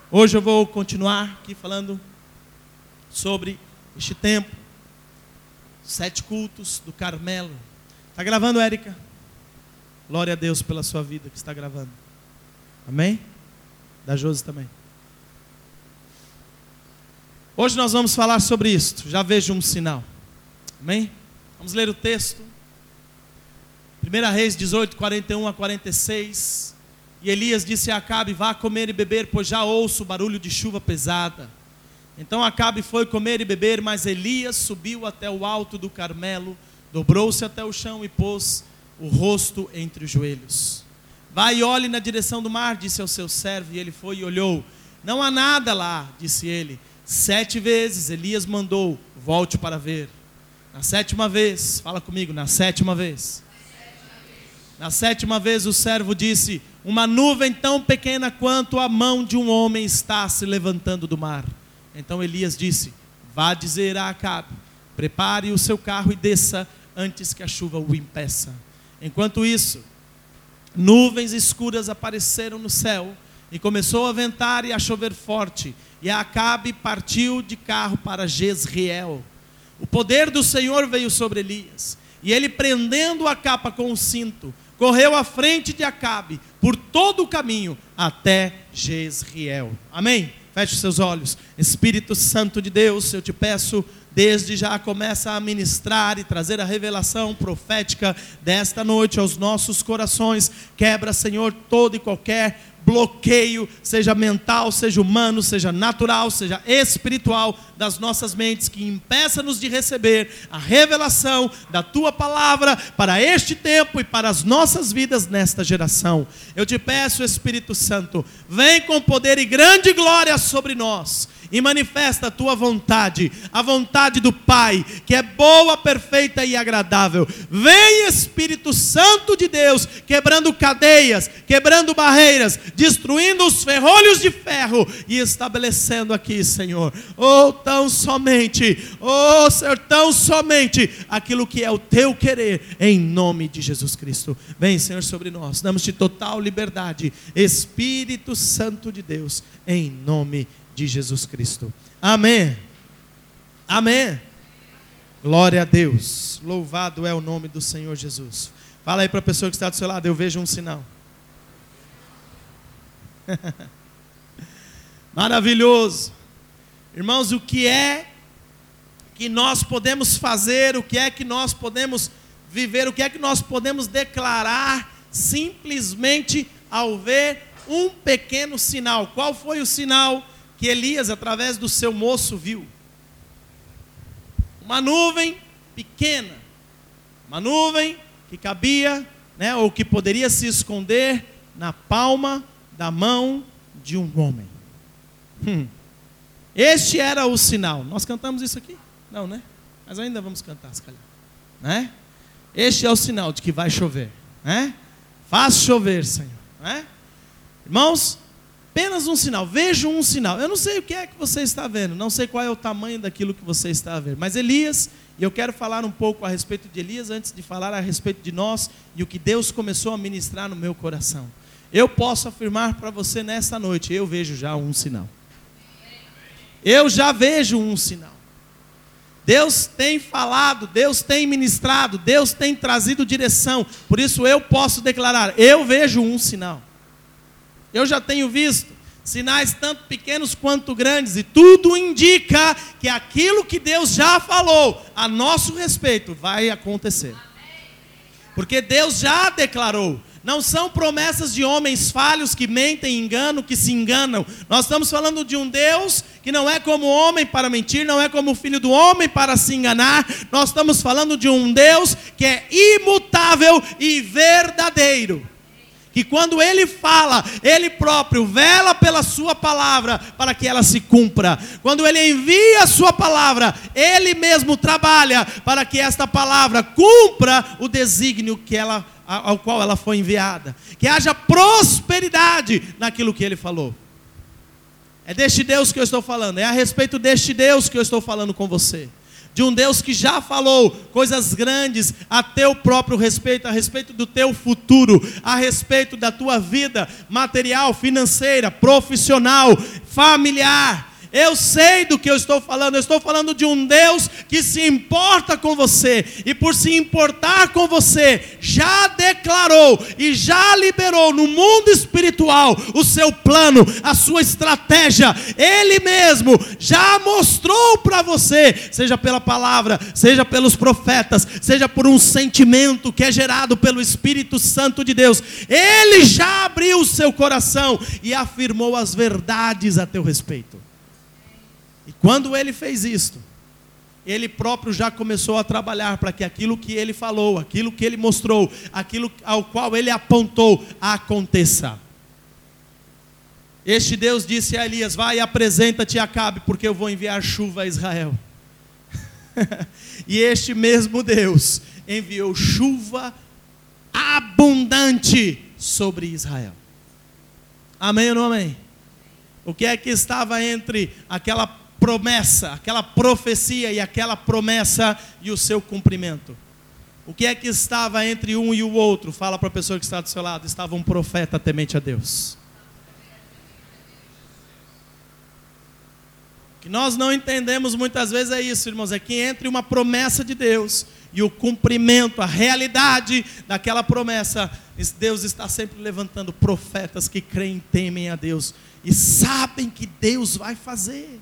Hoje eu vou continuar aqui falando sobre este tempo, 7 cultos do Carmelo. Está gravando, Érica? Glória a Deus pela sua vida que está gravando. Amém? Da Josi também. Hoje nós vamos falar sobre isto. Já vejo um sinal. Amém? Vamos ler o texto. 1 Reis 18, 41 a 46. E Elias disse a Acabe: vá comer e beber, pois já ouço o barulho de chuva pesada. Então Acabe foi comer e beber, mas Elias subiu até o alto do Carmelo, dobrou-se até o chão e pôs o rosto entre os joelhos. Vá e olhe na direção do mar, disse ao seu servo, e ele foi e olhou. Não há nada lá, disse ele. 7 vezes Elias mandou: volte para ver. Na 7ª vez, fala comigo, na 7ª vez. Na 7ª vez o servo disse: uma nuvem tão pequena quanto a mão de um homem está se levantando do mar. Então Elias disse: vá dizer a Acabe, prepare o seu carro e desça antes que a chuva o impeça. Enquanto isso, nuvens escuras apareceram no céu, e começou a ventar e a chover forte, e Acabe partiu de carro para Jezreel. O poder do Senhor veio sobre Elias, e ele, prendendo a capa com o cinto, correu à frente de Acabe por todo o caminho até Jezreel. Amém? Feche os seus olhos. Espírito Santo de Deus, eu te peço, desde já começa a ministrar e trazer a revelação profética desta noite aos nossos corações. Quebra, Senhor, todo e qualquer bloqueio, seja mental, seja humano, seja natural, seja espiritual, das nossas mentes, que impeça-nos de receber a revelação da Tua palavra para este tempo e para as nossas vidas nesta geração. Eu te peço, Espírito Santo, vem com poder e grande glória sobre nós, e manifesta a Tua vontade, a vontade do Pai, que é boa, perfeita e agradável. Vem, Espírito Santo de Deus, quebrando cadeias, quebrando barreiras, destruindo os ferrolhos de ferro e estabelecendo aqui, Senhor, tão somente aquilo que é o Teu querer, em nome de Jesus Cristo. Vem, Senhor, sobre nós, damos-te total liberdade, Espírito Santo de Deus, em nome de Jesus Cristo. Amém. Amém. Glória a Deus. Louvado é o nome do Senhor Jesus. Fala aí para a pessoa que está do seu lado: eu vejo um sinal. Maravilhoso. Irmãos, o que é que nós podemos fazer, o que é que nós podemos viver, o que é que nós podemos declarar simplesmente ao ver um pequeno sinal? Qual foi o sinal que Elias, através do seu moço, viu? Uma nuvem pequena, uma nuvem que cabia, ou que poderia se esconder na palma da mão de um homem. Este era o sinal. Nós cantamos isso aqui? Não, né? Mas ainda vamos cantar, se calhar, né? Este é o sinal de que vai chover, né? Faz chover, Senhor, né? Irmãos, apenas um sinal, vejo um sinal. Eu não sei o que é que você está vendo, não sei qual é o tamanho daquilo que você está a ver, mas Elias, e eu quero falar um pouco a respeito de Elias, antes de falar a respeito de nós, e o que Deus começou a ministrar no meu coração. Eu posso afirmar para você nesta noite, eu vejo já um sinal. Eu já vejo um sinal. Deus tem falado, Deus tem ministrado, Deus tem trazido direção, por isso eu posso declarar, eu vejo um sinal. Eu já tenho visto sinais tanto pequenos quanto grandes, e tudo indica que aquilo que Deus já falou a nosso respeito vai acontecer. Porque Deus já declarou. Não são promessas de homens falhos que mentem, enganam, que se enganam. Nós estamos falando de um Deus que não é como homem para mentir, não é como filho do homem para se enganar. Nós estamos falando de um Deus que é imutável e verdadeiro. Que quando Ele fala, Ele próprio vela pela sua palavra para que ela se cumpra. Quando Ele envia a sua palavra, Ele mesmo trabalha para que esta palavra cumpra o desígnio ao qual ela foi enviada. Que haja prosperidade naquilo que Ele falou. É deste Deus que eu estou falando, é a respeito deste Deus que eu estou falando com você. de um Deus que já falou coisas grandes a teu próprio respeito, a respeito do teu futuro, a respeito da tua vida material, financeira, profissional, familiar. Eu sei do que eu estou falando de um Deus que se importa com você, e por se importar com você, já declarou e já liberou no mundo espiritual o seu plano, a sua estratégia. Ele mesmo já mostrou para você, seja pela palavra, seja pelos profetas, seja por um sentimento que é gerado pelo Espírito Santo de Deus. Ele já abriu o seu coração e afirmou as verdades a teu respeito. E quando ele fez isto, ele próprio já começou a trabalhar para que aquilo que ele falou, aquilo que ele mostrou, aquilo ao qual ele apontou, aconteça. Este Deus disse a Elias: vai e apresenta-te a Acabe, porque eu vou enviar chuva a Israel. E este mesmo Deus enviou chuva abundante sobre Israel. Amém ou não amém? O que é que estava entre aquela promessa, aquela profecia e aquela promessa e o seu cumprimento? O que é que estava entre um e o outro? Fala para a pessoa que está do seu lado: estava um profeta temente a Deus. O que nós não entendemos muitas vezes é isso, irmãos, é que entre uma promessa de Deus e o cumprimento, a realidade daquela promessa, Deus está sempre levantando profetas que creem e temem a Deus e sabem que Deus vai fazer.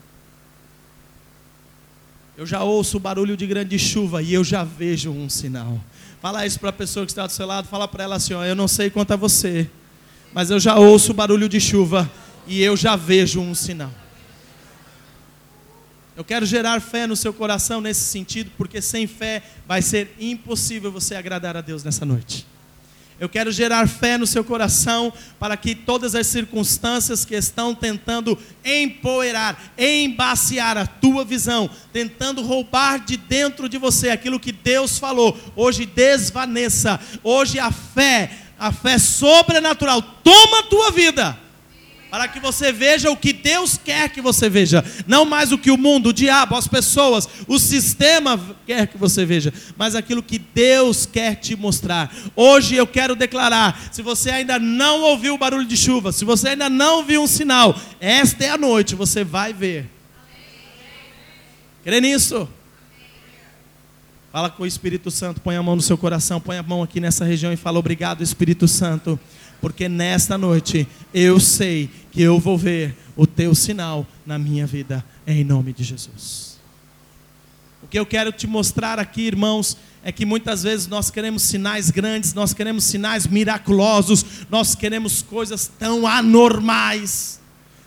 Eu já ouço o barulho de grande chuva e eu já vejo um sinal. Fala isso para a pessoa que está do seu lado, fala para ela assim: ó, eu não sei quanto a você, mas eu já ouço o barulho de chuva e eu já vejo um sinal. Eu quero gerar fé no seu coração nesse sentido, porque sem fé vai ser impossível você agradar a Deus nessa noite. Eu quero gerar fé no seu coração para que todas as circunstâncias que estão tentando empoeirar, embaciar a tua visão, tentando roubar de dentro de você aquilo que Deus falou, hoje desvaneça. Hoje a fé sobrenatural toma a tua vida, para que você veja o que Deus quer que você veja, não mais o que o mundo, o diabo, as pessoas, o sistema quer que você veja, mas aquilo que Deus quer te mostrar. Hoje eu quero declarar: se você ainda não ouviu o barulho de chuva, se você ainda não viu um sinal, esta é a noite, você vai ver. Crê nisso? Fala com o Espírito Santo, põe a mão no seu coração, põe a mão aqui nessa região e fala: obrigado, Espírito Santo, porque nesta noite eu sei que eu vou ver o teu sinal na minha vida, em nome de Jesus. O que eu quero te mostrar aqui, irmãos, é que muitas vezes nós queremos sinais grandes, nós queremos sinais miraculosos, nós queremos coisas tão anormais,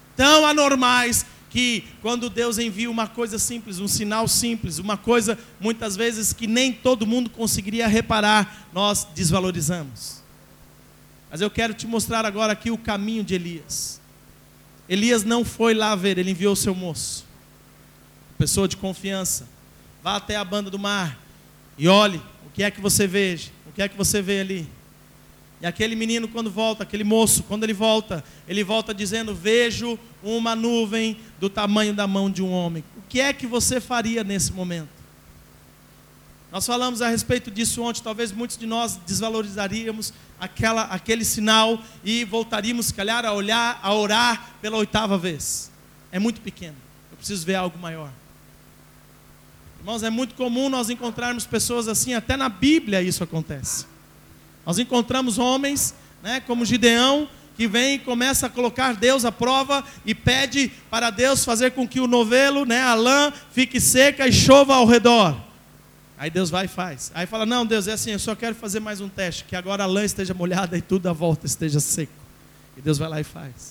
que quando Deus envia uma coisa simples, um sinal simples, uma coisa muitas vezes que nem todo mundo conseguiria reparar, nós desvalorizamos. Mas eu quero te mostrar agora aqui o caminho de Elias. Elias não foi lá ver, ele enviou o seu moço, pessoa de confiança. Vá até a banda do mar e olhe, o que é que você vê? O que é que você vê ali? E aquele menino quando volta, aquele moço, quando ele volta dizendo: vejo uma nuvem do tamanho da mão de um homem. O que é que você faria nesse momento? Nós falamos a respeito disso ontem. Talvez muitos de nós desvalorizaríamos aquele sinal e voltaríamos, se calhar, a orar pela 8ª vez. É muito pequeno, eu preciso ver algo maior. Irmãos, é muito comum nós encontrarmos pessoas assim, até na Bíblia isso acontece. Nós encontramos homens, como Gideão, que vem e começa a colocar Deus à prova e pede para Deus fazer com que o novelo, a lã, fique seca e chova ao redor. Aí Deus vai e faz. Aí fala: não, Deus, é assim, eu só quero fazer mais um teste, que agora a lã esteja molhada e tudo à volta esteja seco. E Deus vai lá e faz.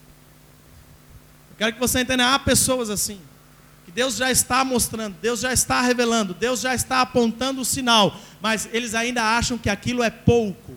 Eu quero que você entenda, há pessoas assim, que Deus já está mostrando, Deus já está revelando, Deus já está apontando o sinal, mas eles ainda acham que aquilo é pouco.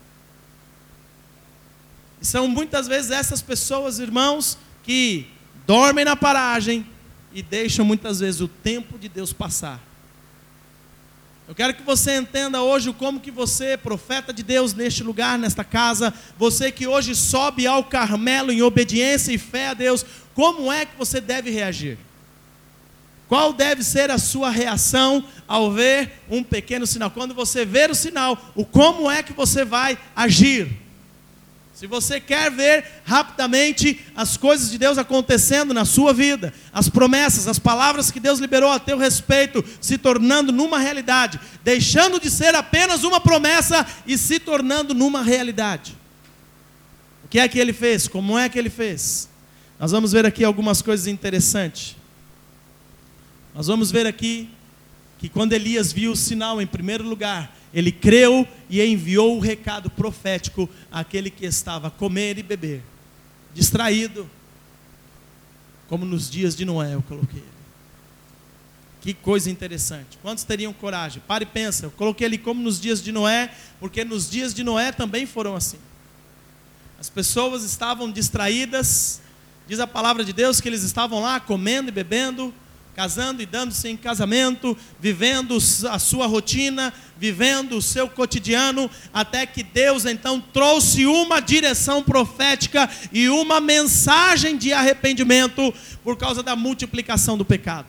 E são muitas vezes essas pessoas, irmãos, que dormem na paragem e deixam muitas vezes o tempo de Deus passar. Eu quero que você entenda hoje como que você, profeta de Deus neste lugar, nesta casa, você que hoje sobe ao Carmelo em obediência e fé a Deus, como é que você deve reagir? Qual deve ser a sua reação ao ver um pequeno sinal? Quando você ver o sinal, como é que você vai agir? Se você quer ver rapidamente as coisas de Deus acontecendo na sua vida, as promessas, as palavras que Deus liberou a teu respeito, se tornando numa realidade, deixando de ser apenas uma promessa e se tornando numa realidade. O que é que ele fez? Como é que ele fez? Nós vamos ver aqui algumas coisas interessantes. Nós vamos ver aqui que quando Elias viu o sinal, em primeiro lugar, ele creu e enviou o recado profético àquele que estava a comer e beber, distraído, como nos dias de Noé eu coloquei ele. Que coisa interessante. Quantos teriam coragem? Para e pensa, eu coloquei ele como nos dias de Noé, porque nos dias de Noé também foram assim. As pessoas estavam distraídas, diz a palavra de Deus que eles estavam lá comendo e bebendo, casando e dando-se em casamento, vivendo a sua rotina, vivendo o seu cotidiano, até que Deus então trouxe uma direção profética e uma mensagem de arrependimento por causa da multiplicação do pecado.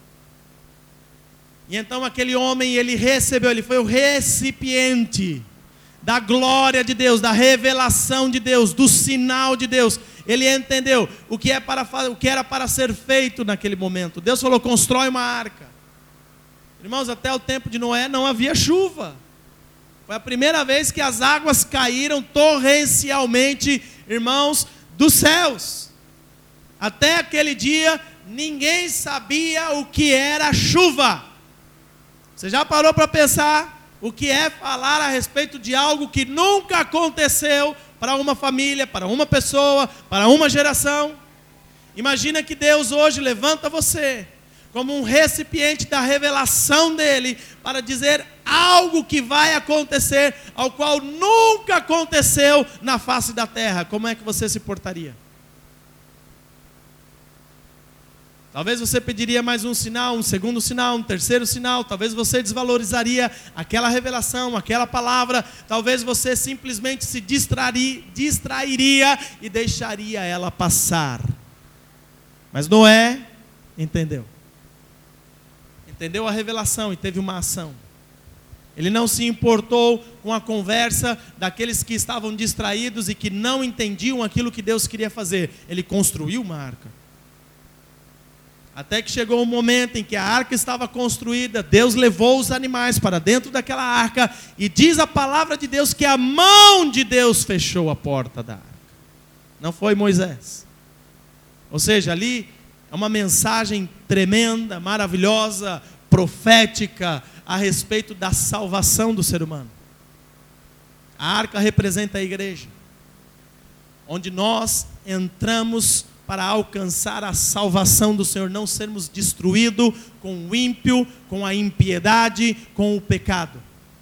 E então aquele homem, ele recebeu, ele foi o recipiente da glória de Deus, da revelação de Deus, do sinal de Deus. Ele entendeu o que era para ser feito naquele momento. Deus falou: constrói uma arca. Irmãos, até o tempo de Noé não havia chuva. Foi a primeira vez que as águas caíram torrencialmente, irmãos, dos céus. Até aquele dia, ninguém sabia o que era chuva. Você já parou para pensar o que é falar a respeito de algo que nunca aconteceu para uma família, para uma pessoa, para uma geração? Imagina que Deus hoje levanta você como um recipiente da revelação dele, para dizer algo que vai acontecer, ao qual nunca aconteceu na face da terra. Como é que você se portaria? Talvez você pediria mais um sinal, um segundo sinal, um terceiro sinal. Talvez você desvalorizaria aquela revelação, aquela palavra. Talvez você simplesmente se distrairia e deixaria ela passar. Mas Noé entendeu. Entendeu a revelação e teve uma ação. Ele não se importou com a conversa daqueles que estavam distraídos e que não entendiam aquilo que Deus queria fazer. Ele construiu uma arca. Até que chegou um momento em que a arca estava construída, Deus levou os animais para dentro daquela arca, e diz a palavra de Deus que a mão de Deus fechou a porta da arca. Não foi Moisés. Ou seja, ali é uma mensagem tremenda, maravilhosa, profética, a respeito da salvação do ser humano. A arca representa a igreja, onde nós entramos para alcançar a salvação do Senhor, não sermos destruídos com o ímpio, com a impiedade, com o pecado.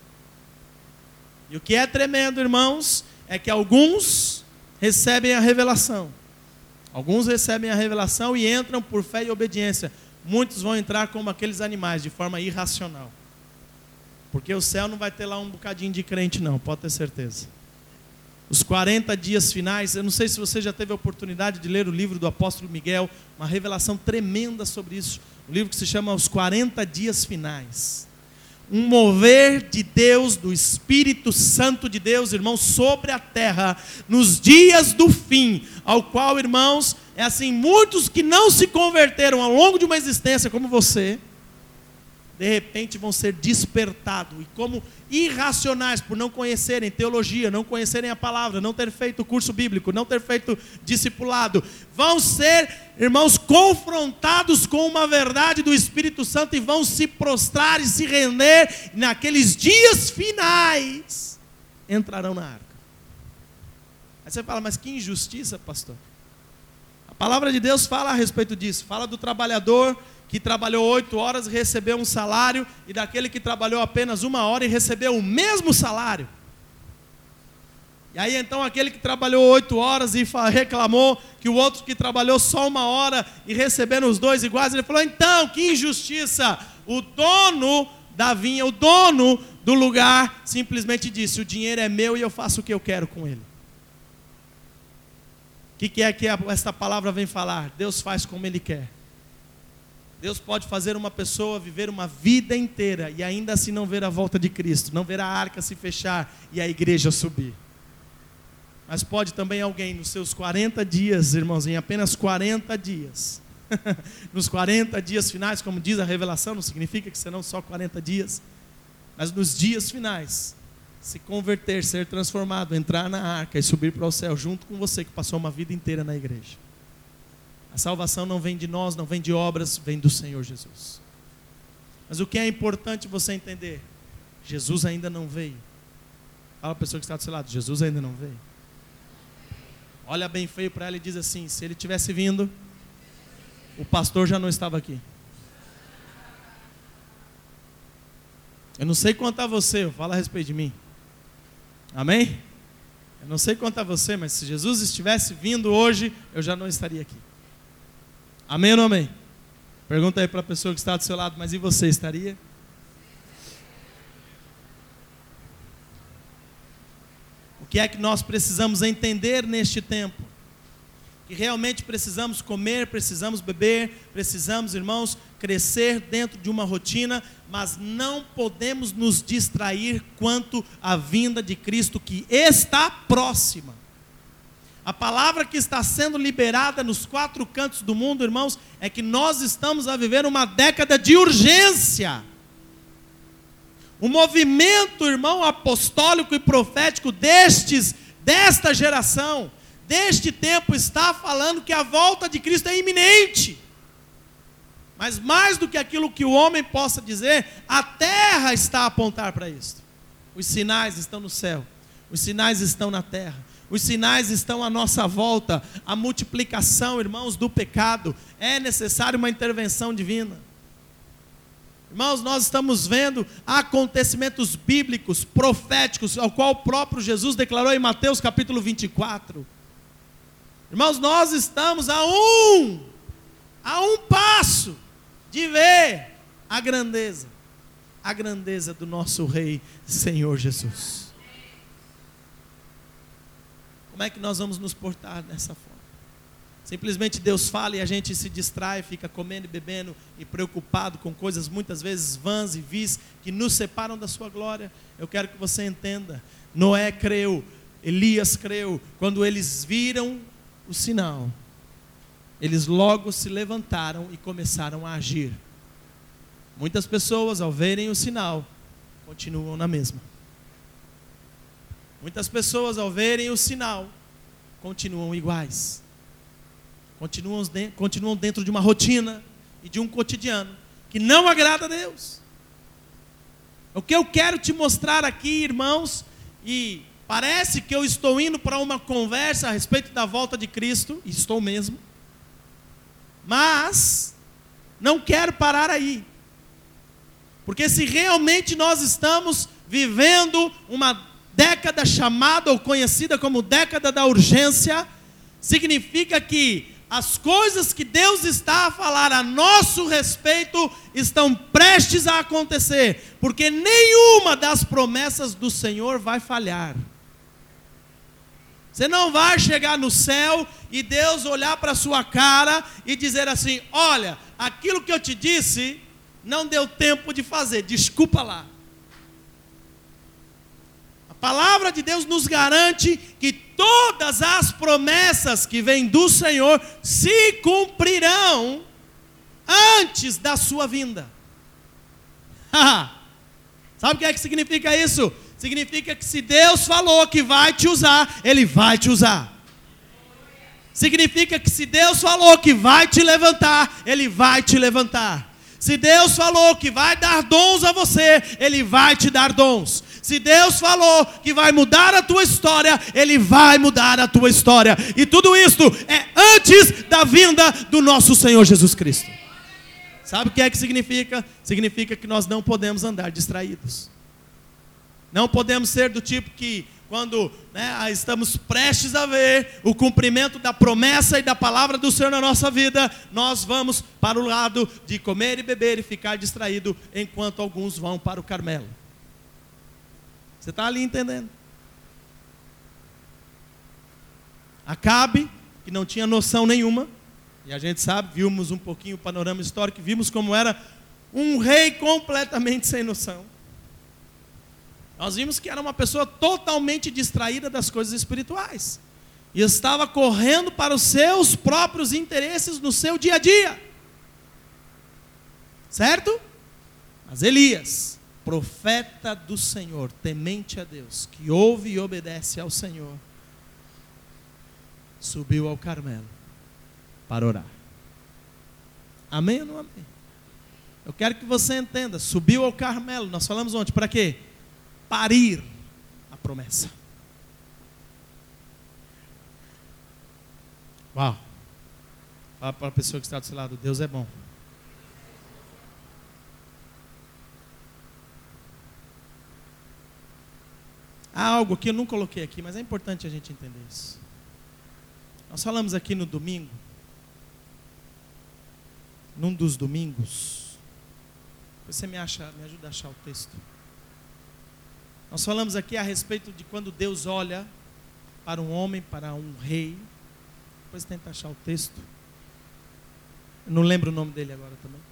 E o que é tremendo, irmãos, é que alguns recebem a revelação. Alguns recebem a revelação e entram por fé e obediência. Muitos vão entrar como aqueles animais, de forma irracional. Porque o céu não vai ter lá um bocadinho de crente não, pode ter certeza. Os 40 dias finais, eu não sei se você já teve a oportunidade de ler o livro do apóstolo Miguel, uma revelação tremenda sobre isso. Um livro que se chama Os 40 Dias Finais. Um mover de Deus, do Espírito Santo de Deus, irmãos, sobre a terra, nos dias do fim, ao qual, irmãos, é assim, muitos que não se converteram ao longo de uma existência como você, de repente vão ser despertados, e como irracionais, por não conhecerem teologia, não conhecerem a palavra, não ter feito curso bíblico, não ter feito discipulado, vão ser, irmãos, confrontados com uma verdade do Espírito Santo, e vão se prostrar e se render, naqueles dias finais, entrarão na arca. Aí você fala, mas que injustiça, pastor. A palavra de Deus fala a respeito disso, fala do trabalhador que trabalhou 8 horas e recebeu um salário, e daquele que trabalhou apenas 1 hora e recebeu o mesmo salário. E aí então aquele que trabalhou 8 horas e reclamou que o outro que trabalhou só 1 hora e recebendo os dois iguais, ele falou, então, que injustiça. O dono da vinha, o dono do lugar, simplesmente disse, o dinheiro é meu e eu faço o que eu quero com ele. O que é que esta palavra vem falar? Deus faz como Ele quer. Deus pode fazer uma pessoa viver uma vida inteira e ainda assim não ver a volta de Cristo, não ver a arca se fechar e a igreja subir. Mas pode também alguém nos seus 40 dias, irmãos, em apenas 40 dias, nos 40 dias finais, como diz a revelação, não significa que serão só 40 dias, mas nos dias finais, se converter, ser transformado, entrar na arca e subir para o céu junto com você que passou uma vida inteira na igreja. A salvação não vem de nós, não vem de obras, vem do Senhor Jesus. Mas o que é importante você entender? Jesus ainda não veio. Fala a pessoa que está do seu lado, Jesus ainda não veio. Olha bem feio para ela e diz assim: se ele tivesse vindo, o pastor já não estava aqui. Eu não sei quanto a você, fala a respeito de mim. Amém? Eu não sei quanto a você, mas se Jesus estivesse vindo hoje, eu já não estaria aqui. Amém ou não amém? Pergunta aí para a pessoa que está do seu lado, mas e você estaria? O que é que nós precisamos entender neste tempo? Que realmente precisamos comer, precisamos beber, precisamos, irmãos, crescer dentro de uma rotina, mas não podemos nos distrair quanto à vinda de Cristo que está próxima. A palavra que está sendo liberada nos 4 cantos do mundo, irmãos, é que nós estamos a viver uma década de urgência. O movimento, irmão, apostólico e profético desta geração, deste tempo, está falando que a volta de Cristo é iminente. Mas mais do que aquilo que o homem possa dizer, a terra está a apontar para isso. Os sinais estão no céu, os sinais estão na terra. Os sinais estão à nossa volta. A multiplicação, irmãos, do pecado. É necessário uma intervenção divina. Irmãos, nós estamos vendo acontecimentos bíblicos, proféticos, ao qual o próprio Jesus declarou em Mateus capítulo 24. Irmãos, nós estamos a um passo de ver a grandeza do nosso Rei, Senhor Jesus. Como é que nós vamos nos portar dessa forma? Simplesmente Deus fala e a gente se distrai, fica comendo e bebendo e preocupado com coisas muitas vezes vãs e vis que nos separam da sua glória. Eu quero que você entenda, Noé creu, Elias creu, quando eles viram o sinal, eles logo se levantaram e começaram a agir. Muitas pessoas, ao verem o sinal, continuam na mesma. Muitas pessoas, ao verem o sinal, continuam iguais. Continuam dentro de uma rotina e de um cotidiano que não agrada a Deus. O que eu quero te mostrar aqui, irmãos, e parece que eu estou indo para uma conversa a respeito da volta de Cristo, e estou mesmo, mas não quero parar aí. Porque se realmente nós estamos vivendo uma década chamada ou conhecida como década da urgência, significa que as coisas que Deus está a falar a nosso respeito estão prestes a acontecer, porque nenhuma das promessas do Senhor vai falhar. Você não vai chegar no céu e Deus olhar para a sua cara e dizer assim: olha, aquilo que eu te disse não deu tempo de fazer, desculpa lá. A palavra de Deus nos garante que todas as promessas que vêm do Senhor se cumprirão antes da sua vinda. Sabe o que é que significa isso? Significa que se Deus falou que vai te usar, Ele vai te usar. Significa que se Deus falou que vai te levantar, Ele vai te levantar. Se Deus falou que vai dar dons a você, Ele vai te dar dons. Se Deus falou que vai mudar a tua história, Ele vai mudar a tua história. E tudo isto é antes da vinda do nosso Senhor Jesus Cristo. Sabe o que é que significa? Significa que nós não podemos andar distraídos. Não podemos ser do tipo que, quando estamos prestes a ver o cumprimento da promessa e da palavra do Senhor na nossa vida, nós vamos para o lado de comer e beber e ficar distraído, enquanto alguns vão para o Carmelo. Você está ali entendendo? Acabe, que não tinha noção nenhuma, E a gente sabe, vimos um pouquinho o panorama histórico, vimos como era um rei completamente sem noção. Nós vimos que era uma pessoa totalmente distraída das coisas espirituais. E estava correndo para os seus próprios interesses no seu dia a dia. Certo? Mas Elias, profeta do Senhor, temente a Deus, que ouve e obedece ao Senhor, subiu ao Carmelo para orar. Amém ou não amém? Eu quero que você entenda, subiu ao Carmelo, nós falamos ontem, para quê? Parir a promessa. Uau. Fala para a pessoa que está do seu lado, Deus é bom. Há algo que eu não coloquei aqui, mas é importante a gente entender isso. Nós falamos aqui no domingo, num dos domingos, você me ajuda a achar o texto. Nós falamos aqui a respeito de quando Deus olha para um homem, para um rei. Depois tenta achar o texto. Eu não lembro o nome dele agora também.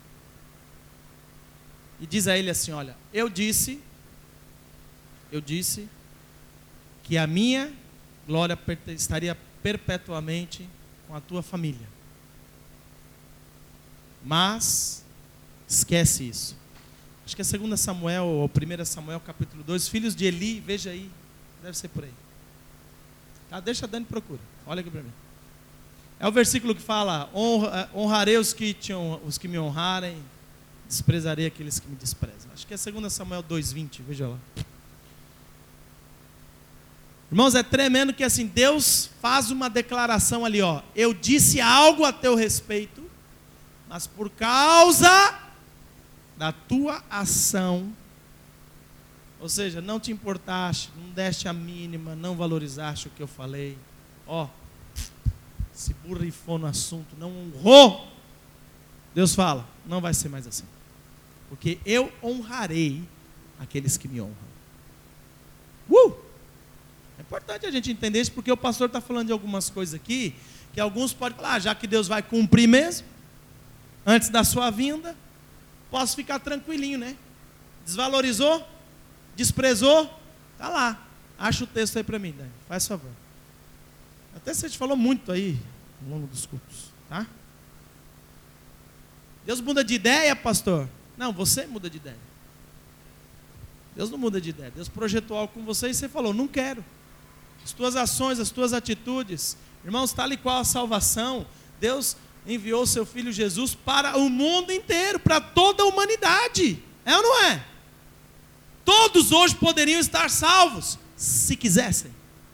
E diz a ele assim, olha, eu disse que a minha glória estaria perpetuamente com a tua família. Mas esquece isso. Acho que é 2 Samuel ou 1 Samuel capítulo 2, filhos de Eli, veja aí, deve ser por aí. Tá, deixa a Dani procura. Olha aqui para mim. É o versículo que fala: honrarei os que me honrarem, desprezarei aqueles que me desprezam. Acho que é 2 Samuel 2:20, veja lá. Irmãos, é tremendo que assim, Deus faz uma declaração ali, ó. Eu disse algo a teu respeito, mas por causa da tua ação, ou seja, não te importaste, não deste a mínima, não valorizaste o que eu falei, ó, se borrifou no assunto, não honrou. Deus fala, não vai ser mais assim, porque eu honrarei aqueles que me honram. É importante a gente entender isso, porque o pastor está falando de algumas coisas aqui, que alguns podem falar, já que Deus vai cumprir mesmo, antes da sua vinda, posso ficar tranquilinho, né? Desvalorizou? Desprezou? Está lá. Acha o texto aí para mim, Dani. Faz favor. Até você falou muito aí, ao longo dos cultos, tá? Deus muda de ideia, pastor? Não, você muda de ideia. Deus não muda de ideia. Deus projetou algo com você e você falou, não quero. As tuas ações, as tuas atitudes, irmãos, tal e qual a salvação, Deus enviou o seu Filho Jesus para o mundo inteiro, para toda a humanidade. É ou não é? Todos hoje poderiam estar salvos, se quisessem.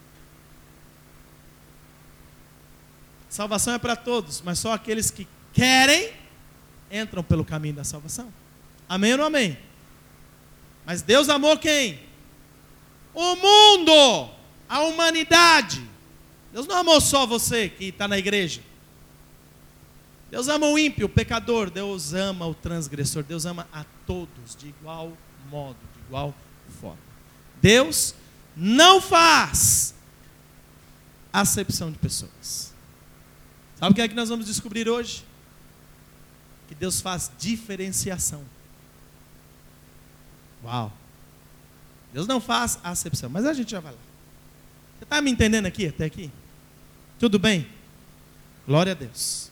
Salvação é para todos, mas só aqueles que querem, entram pelo caminho da salvação. Amém ou não amém? Mas Deus amou quem? O mundo, a humanidade. Deus não amou só você que está na igreja. Deus ama o ímpio, o pecador. Deus ama o transgressor. Deus ama a todos de igual modo, de igual forma. Deus não faz acepção de pessoas. Sabe o que é que nós vamos descobrir hoje? Que Deus faz diferenciação. Uau! Deus não faz acepção, mas a gente já vai lá. Você está me entendendo aqui, até aqui? Tudo bem? Glória a Deus.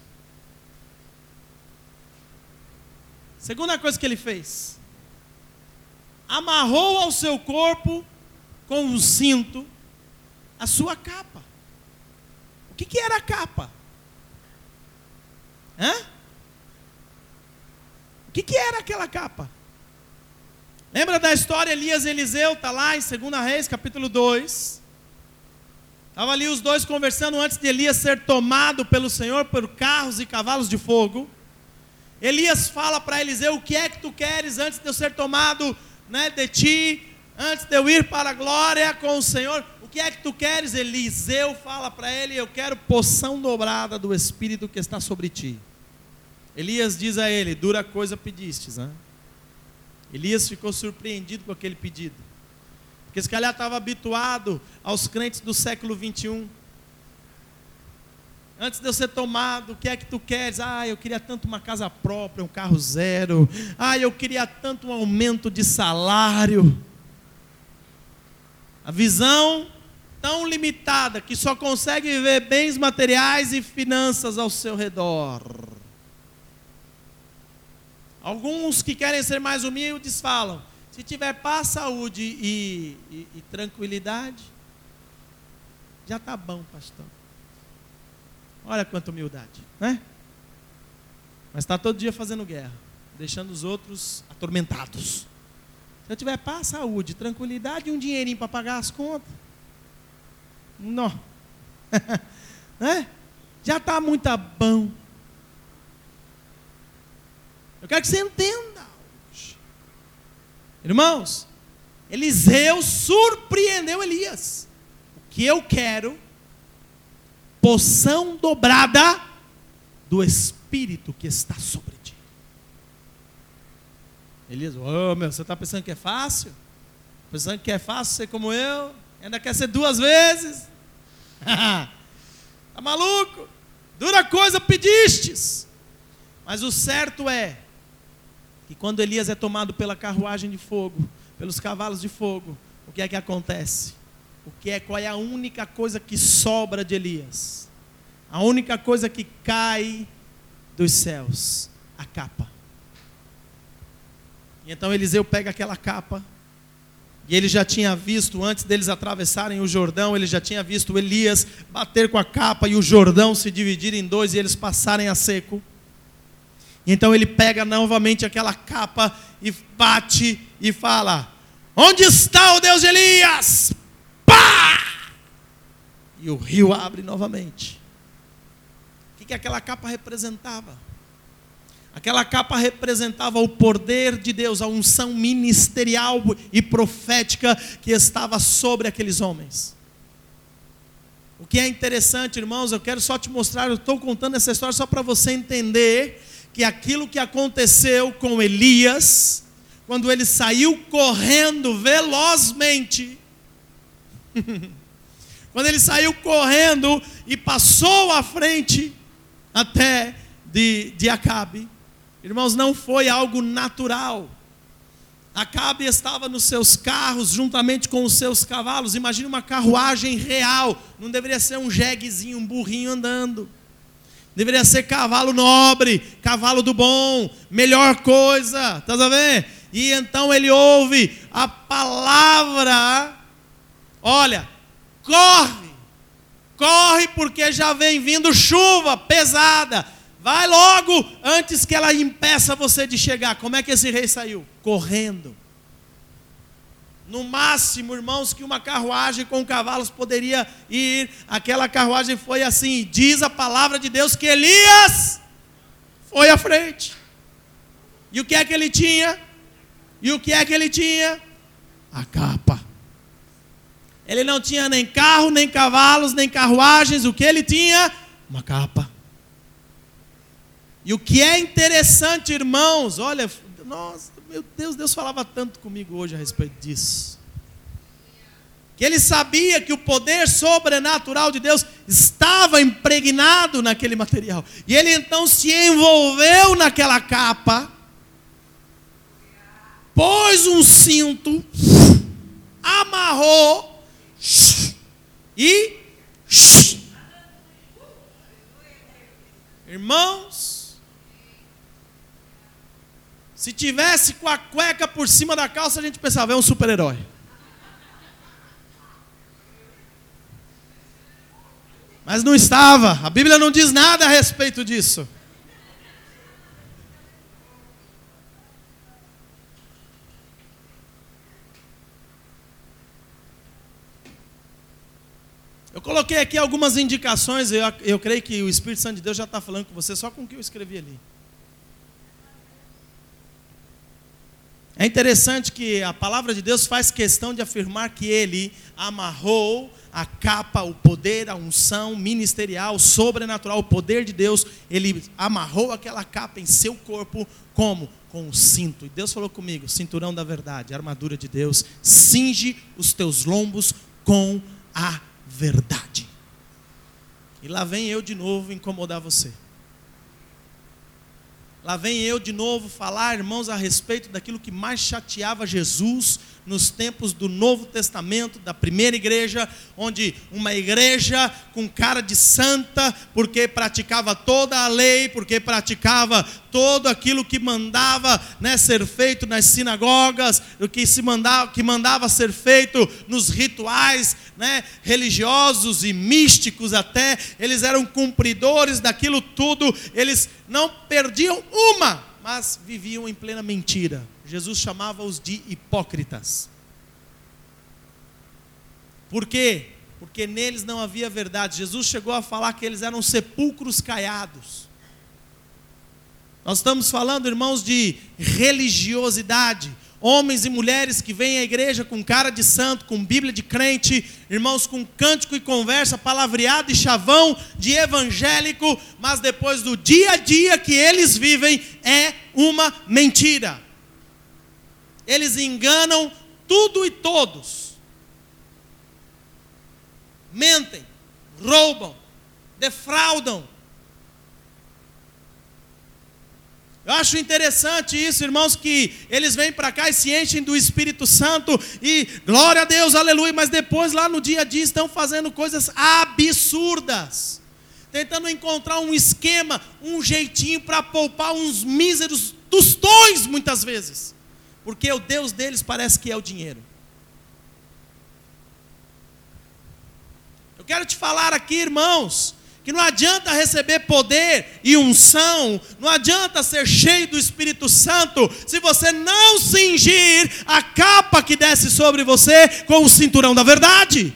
Segunda coisa que ele fez: amarrou ao seu corpo com um cinto a sua capa. O que era a capa? O que era aquela capa? Lembra da história Elias e Eliseu? Está lá em 2 Reis, capítulo 2. Estavam ali os dois conversando antes de Elias ser tomado pelo Senhor por carros e cavalos de fogo. Elias fala para Eliseu: o que é que tu queres antes de eu ser tomado, né, de ti, antes de eu ir para a glória com o Senhor? O que é que tu queres? Eliseu fala para ele: eu quero porção dobrada do Espírito que está sobre ti. Elias diz a ele: dura coisa pedistes, né? Elias ficou surpreendido com aquele pedido, porque se calhar estava habituado aos crentes do século 21. Antes de eu ser tomado, o que é que tu queres? Eu queria tanto uma casa própria, um carro zero. Eu queria tanto um aumento de salário. A visão tão limitada que só consegue ver bens materiais e finanças ao seu redor. Alguns que querem ser mais humildes falam: se tiver paz, saúde e tranquilidade, já está bom, pastor. Olha quanta humildade, né? Mas está todo dia fazendo guerra, deixando os outros atormentados. Se eu tiver paz, saúde, tranquilidade e um dinheirinho para pagar as contas, não, né? Já está muito bom. Eu quero que você entenda hoje, irmãos, Eliseu surpreendeu Elias. O que eu quero, porção dobrada do Espírito que está sobre ti. Elias, você está pensando que é fácil? Pensando que é fácil ser como eu? Ainda quer ser 2 vezes? Está maluco? Dura coisa pedistes. Mas o certo é que quando Elias é tomado pela carruagem de fogo, pelos cavalos de fogo, o que é que acontece? Qual é a única coisa que sobra de Elias? A única coisa que cai dos céus: a capa. E então Eliseu pega aquela capa, e ele já tinha visto, antes deles atravessarem o Jordão, ele já tinha visto Elias bater com a capa e o Jordão se dividir em 2 e eles passarem a seco. E então ele pega novamente aquela capa e bate e fala: onde está o Deus de Elias? Pá! E o rio abre novamente. O que aquela capa representava? Aquela capa representava o poder de Deus, a unção ministerial e profética que estava sobre aqueles homens. O que é interessante, irmãos, eu quero só te mostrar, eu estou contando essa história só para você entender que aquilo que aconteceu com Elias, quando ele saiu correndo velozmente, quando ele saiu correndo e passou à frente até de Acabe, irmãos, não foi algo natural. Acabe estava nos seus carros, juntamente com os seus cavalos. Imagine uma carruagem real. Não deveria ser um jeguezinho, um burrinho andando. Deveria ser cavalo nobre, cavalo do bom, melhor coisa. Está a ver? E então ele ouve a palavra: olha, corre porque já vem vindo chuva pesada. Vai logo, antes que ela impeça você de chegar. Como é que esse rei saiu? Correndo. No máximo, irmãos, que uma carruagem com cavalos poderia ir. Aquela carruagem foi assim. Diz a palavra de Deus que Elias foi à frente. E o que é que ele tinha? A capa. Ele não tinha nem carro, nem cavalos, nem carruagens. O que ele tinha? Uma capa. E o que é interessante, irmãos, olha, nossa, meu Deus, Deus falava tanto comigo hoje a respeito disso. Que ele sabia que o poder sobrenatural de Deus estava impregnado naquele material. E ele então se envolveu naquela capa, pôs um cinto, amarrou e... Irmãos, se tivesse com a cueca por cima da calça, a gente pensava, é um super-herói. Mas não estava. A Bíblia não diz nada a respeito disso. Eu coloquei aqui algumas indicações, eu creio que o Espírito Santo de Deus já está falando com você, só com o que eu escrevi ali. É interessante que a palavra de Deus faz questão de afirmar que ele amarrou a capa, o poder, a unção ministerial, sobrenatural, o poder de Deus. Ele amarrou aquela capa em seu corpo, como? Com um cinto. E Deus falou comigo: cinturão da verdade, armadura de Deus, cinge os teus lombos com a verdade. E lá vem eu de novo incomodar você. Lá vem eu de novo falar, irmãos, a respeito daquilo que mais chateava Jesus nos tempos do Novo Testamento, da primeira igreja, onde uma igreja com cara de santa, porque praticava toda a lei, porque praticava todo aquilo que mandava, né, ser feito nas sinagogas, o que mandava ser feito nos rituais, né, religiosos e místicos até, eles eram cumpridores daquilo tudo, eles não perdiam uma, mas viviam em plena mentira. Jesus chamava-os de hipócritas. Por quê? Porque neles não havia verdade. Jesus chegou a falar que eles eram sepulcros caiados. Nós estamos falando, irmãos, de religiosidade. Homens e mulheres que vêm à igreja com cara de santo, com Bíblia de crente, irmãos, com cântico e conversa, palavreado e chavão de evangélico, mas depois do dia a dia que eles vivem é uma mentira. Eles enganam tudo e todos. Mentem, roubam, defraudam. Eu acho interessante isso, irmãos, que eles vêm para cá e se enchem do Espírito Santo e glória a Deus, aleluia, mas depois lá no dia a dia estão fazendo coisas absurdas, tentando encontrar um esquema, um jeitinho para poupar uns míseros tostões muitas vezes, porque o Deus deles parece que é o dinheiro. Eu quero te falar aqui, irmãos, que não adianta receber poder e unção, não adianta ser cheio do Espírito Santo, se você não cingir a capa que desce sobre você com o cinturão da verdade.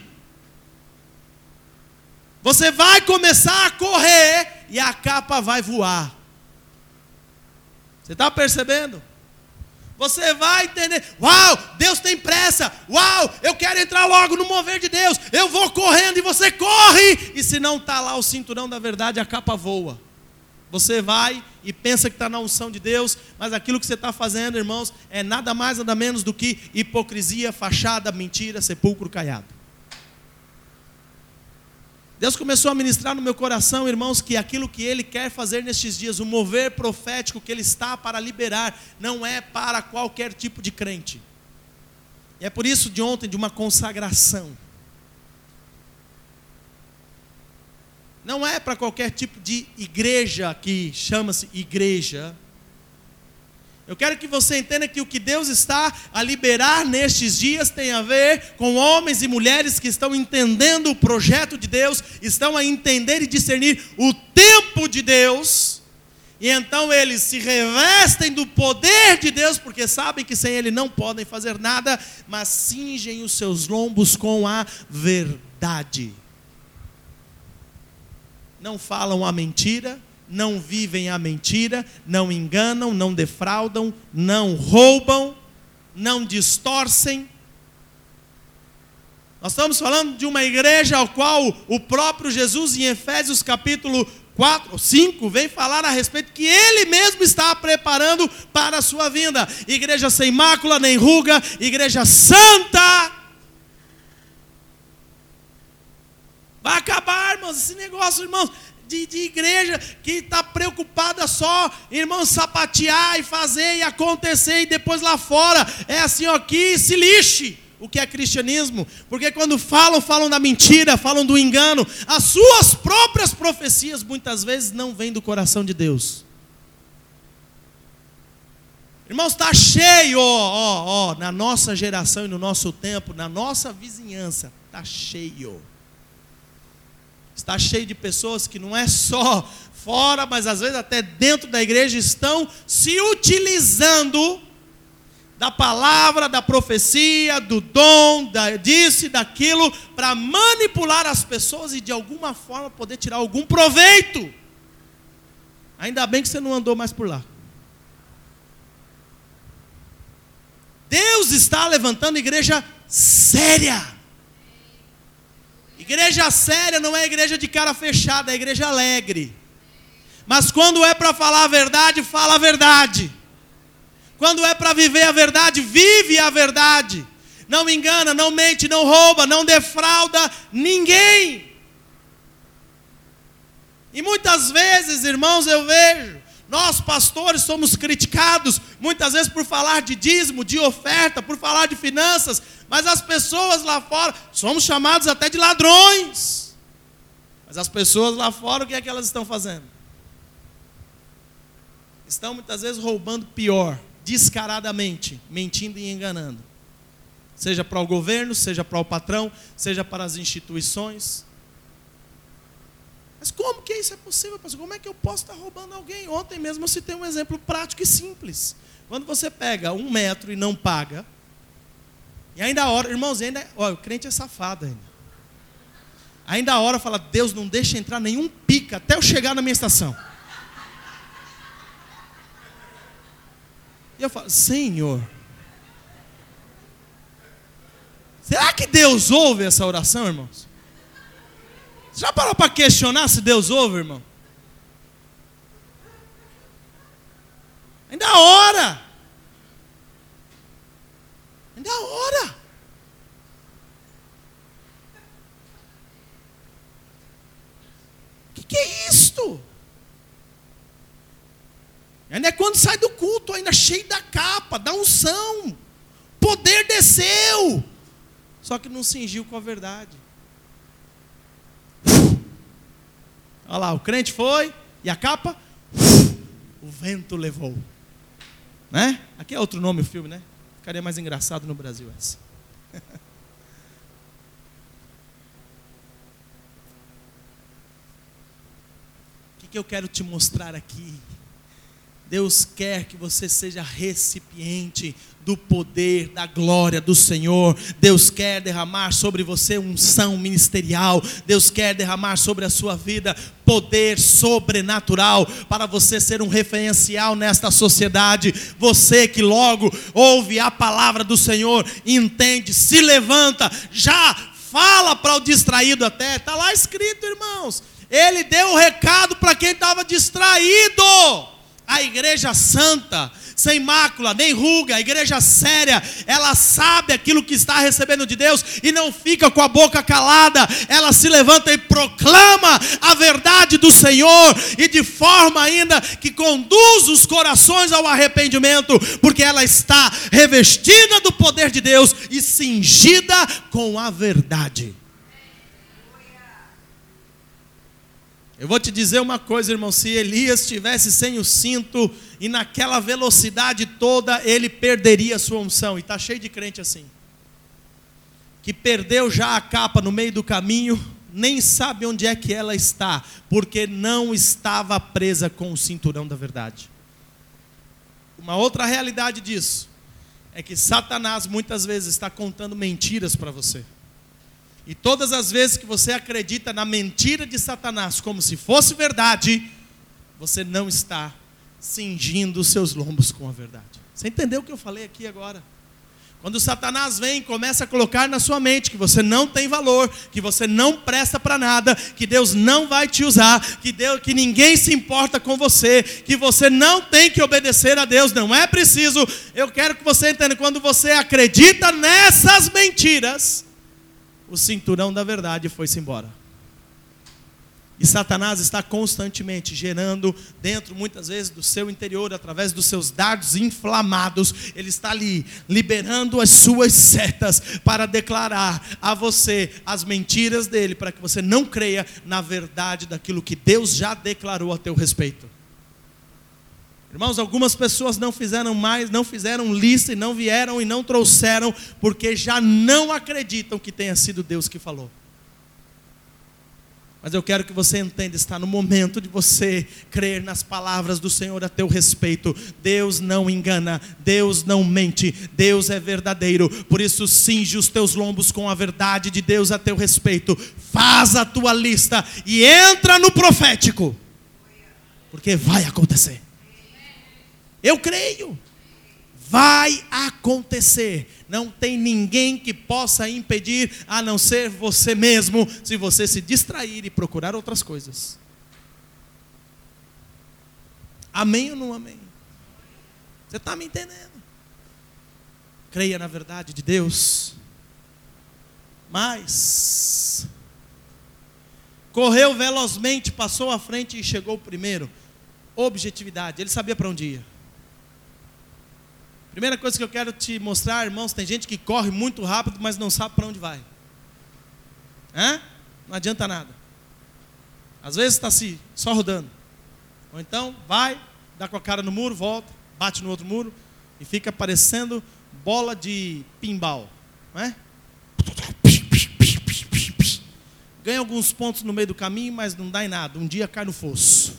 Você vai começar a correr e a capa vai voar. Você está percebendo? Você vai entender, uau, Deus tem pressa, uau, eu quero entrar logo no mover de Deus, eu vou correndo e você corre, e se não está lá o cinturão da verdade, a capa voa. Você vai e pensa que está na unção de Deus, mas aquilo que você está fazendo, irmãos, é nada mais, nada menos do que hipocrisia, fachada, mentira, sepulcro caiado. Deus começou a ministrar no meu coração, irmãos, que aquilo que Ele quer fazer nestes dias, o mover profético que Ele está para liberar, não é para qualquer tipo de crente. E é por isso de ontem, de uma consagração. Não é para qualquer tipo de igreja que chama-se igreja. Eu quero que você entenda que o que Deus está a liberar nestes dias tem a ver com homens e mulheres que estão entendendo o projeto de Deus, estão a entender e discernir o tempo de Deus, e então eles se revestem do poder de Deus, porque sabem que sem Ele não podem fazer nada, mas cingem os seus lombos com a verdade. Não falam a mentira, não vivem a mentira, não enganam, não defraudam, não roubam, não distorcem. Nós estamos falando de uma igreja ao qual o próprio Jesus, em Efésios capítulo 4, 5, vem falar a respeito que Ele mesmo está preparando para a sua vinda. Igreja sem mácula nem ruga, igreja santa. Vai acabar, irmãos, esse negócio, irmãos, de igreja que está preocupada só, irmãos, sapatear e fazer e acontecer, e depois lá fora é assim, ó, que se lixe o que é cristianismo, porque quando falam da mentira, falam do engano, as suas próprias profecias muitas vezes não vêm do coração de Deus. Irmãos, está cheio, na nossa geração e no nosso tempo, na nossa vizinhança, está cheio. Está cheio de pessoas que não é só fora, mas às vezes até dentro da igreja estão se utilizando da palavra, da profecia, do dom, disso e daquilo, para manipular as pessoas e de alguma forma poder tirar algum proveito. Ainda bem que você não andou mais por lá. Deus está levantando igreja séria. Igreja séria não é igreja de cara fechada, é igreja alegre. Mas quando é para falar a verdade, fala a verdade. Quando é para viver a verdade, vive a verdade. Não engana, não mente, não rouba, não defrauda ninguém. E muitas vezes, irmãos, eu vejo, nós pastores somos criticados, muitas vezes por falar de dízimo, de oferta, por falar de finanças, mas as pessoas lá fora, somos chamados até de ladrões. Mas as pessoas lá fora, o que é que elas estão fazendo? Estão muitas vezes roubando pior, descaradamente, mentindo e enganando. Seja para o governo, seja para o patrão, seja para as instituições. Mas como que isso é possível, pastor? Como é que eu posso estar roubando alguém? Ontem mesmo eu citei um exemplo prático e simples. Quando você pega 1 metro e não paga, e ainda a hora, irmãos, olha, o crente é safado ainda. Ainda a hora fala, Deus não deixa entrar nenhum pica até eu chegar na minha estação. E eu falo, Senhor, será que Deus ouve essa oração, irmãos? Você já parou para questionar se Deus ouve, irmão? Ainda a hora. Ainda a hora. O que é isto? Ainda é quando sai do culto, ainda cheio da capa, da unção. Poder desceu. Só que não cingiu com a verdade. Olha lá, o crente foi, e a capa, o vento levou. Né? Aqui é outro nome o filme, né? Ficaria mais engraçado no Brasil essa. O que eu quero te mostrar aqui? Deus quer que você seja recipiente do poder, da glória do Senhor. Deus quer derramar sobre você unção ministerial. Deus quer derramar sobre a sua vida poder sobrenatural para você ser um referencial nesta sociedade. Você que logo ouve a palavra do Senhor, entende, se levanta, já fala para o distraído até. Está lá escrito, irmãos. Ele deu o recado para quem estava distraído. A igreja santa, sem mácula, nem ruga, a igreja séria, ela sabe aquilo que está recebendo de Deus e não fica com a boca calada. Ela se levanta e proclama a verdade do Senhor, e de forma ainda que conduz os corações ao arrependimento, porque ela está revestida do poder de Deus e cingida com a verdade. Eu vou te dizer uma coisa, irmão, se Elias estivesse sem o cinto e naquela velocidade toda, ele perderia a sua unção. E está cheio de crente assim, que perdeu já a capa no meio do caminho, nem sabe onde é que ela está, porque não estava presa com o cinturão da verdade. Uma outra realidade disso, é que Satanás muitas vezes está contando mentiras para você. E todas as vezes que você acredita na mentira de Satanás como se fosse verdade, você não está cingindo os seus lombos com a verdade. Você entendeu o que eu falei aqui agora? Quando Satanás vem e começa a colocar na sua mente que você não tem valor, que você não presta para nada, que Deus não vai te usar, que ninguém se importa com você, que você não tem que obedecer a Deus, não é preciso. Eu quero que você entenda, quando você acredita nessas mentiras, o cinturão da verdade foi-se embora. E Satanás está constantemente gerando dentro, muitas vezes, do seu interior, através dos seus dardos inflamados, ele está ali, liberando as suas setas, para declarar a você as mentiras dele, para que você não creia na verdade daquilo que Deus já declarou a teu respeito. Irmãos, algumas pessoas não fizeram lista e não vieram e não trouxeram, porque já não acreditam que tenha sido Deus que falou. Mas eu quero que você entenda, está no momento de você crer nas palavras do Senhor a teu respeito. Deus não engana, Deus não mente, Deus é verdadeiro. Por isso cinge os teus lombos com a verdade de Deus a teu respeito. Faz a tua lista e entra no profético, porque vai acontecer. Eu creio, vai acontecer. Não tem ninguém que possa impedir, a não ser você mesmo, se você se distrair e procurar outras coisas. Amém ou não amém? Você está me entendendo? Creia na verdade de Deus. Mas correu velozmente, passou à frente e chegou primeiro. Objetividade, ele sabia para onde ia. Primeira coisa que eu quero te mostrar, irmãos, tem gente que corre muito rápido, mas não sabe para onde vai. Não adianta nada. Às vezes está só rodando. Ou então vai, dá com a cara no muro, volta, bate no outro muro e fica parecendo bola de pinball, não é? Ganha alguns pontos no meio do caminho, mas não dá em nada. Um dia cai no fosso.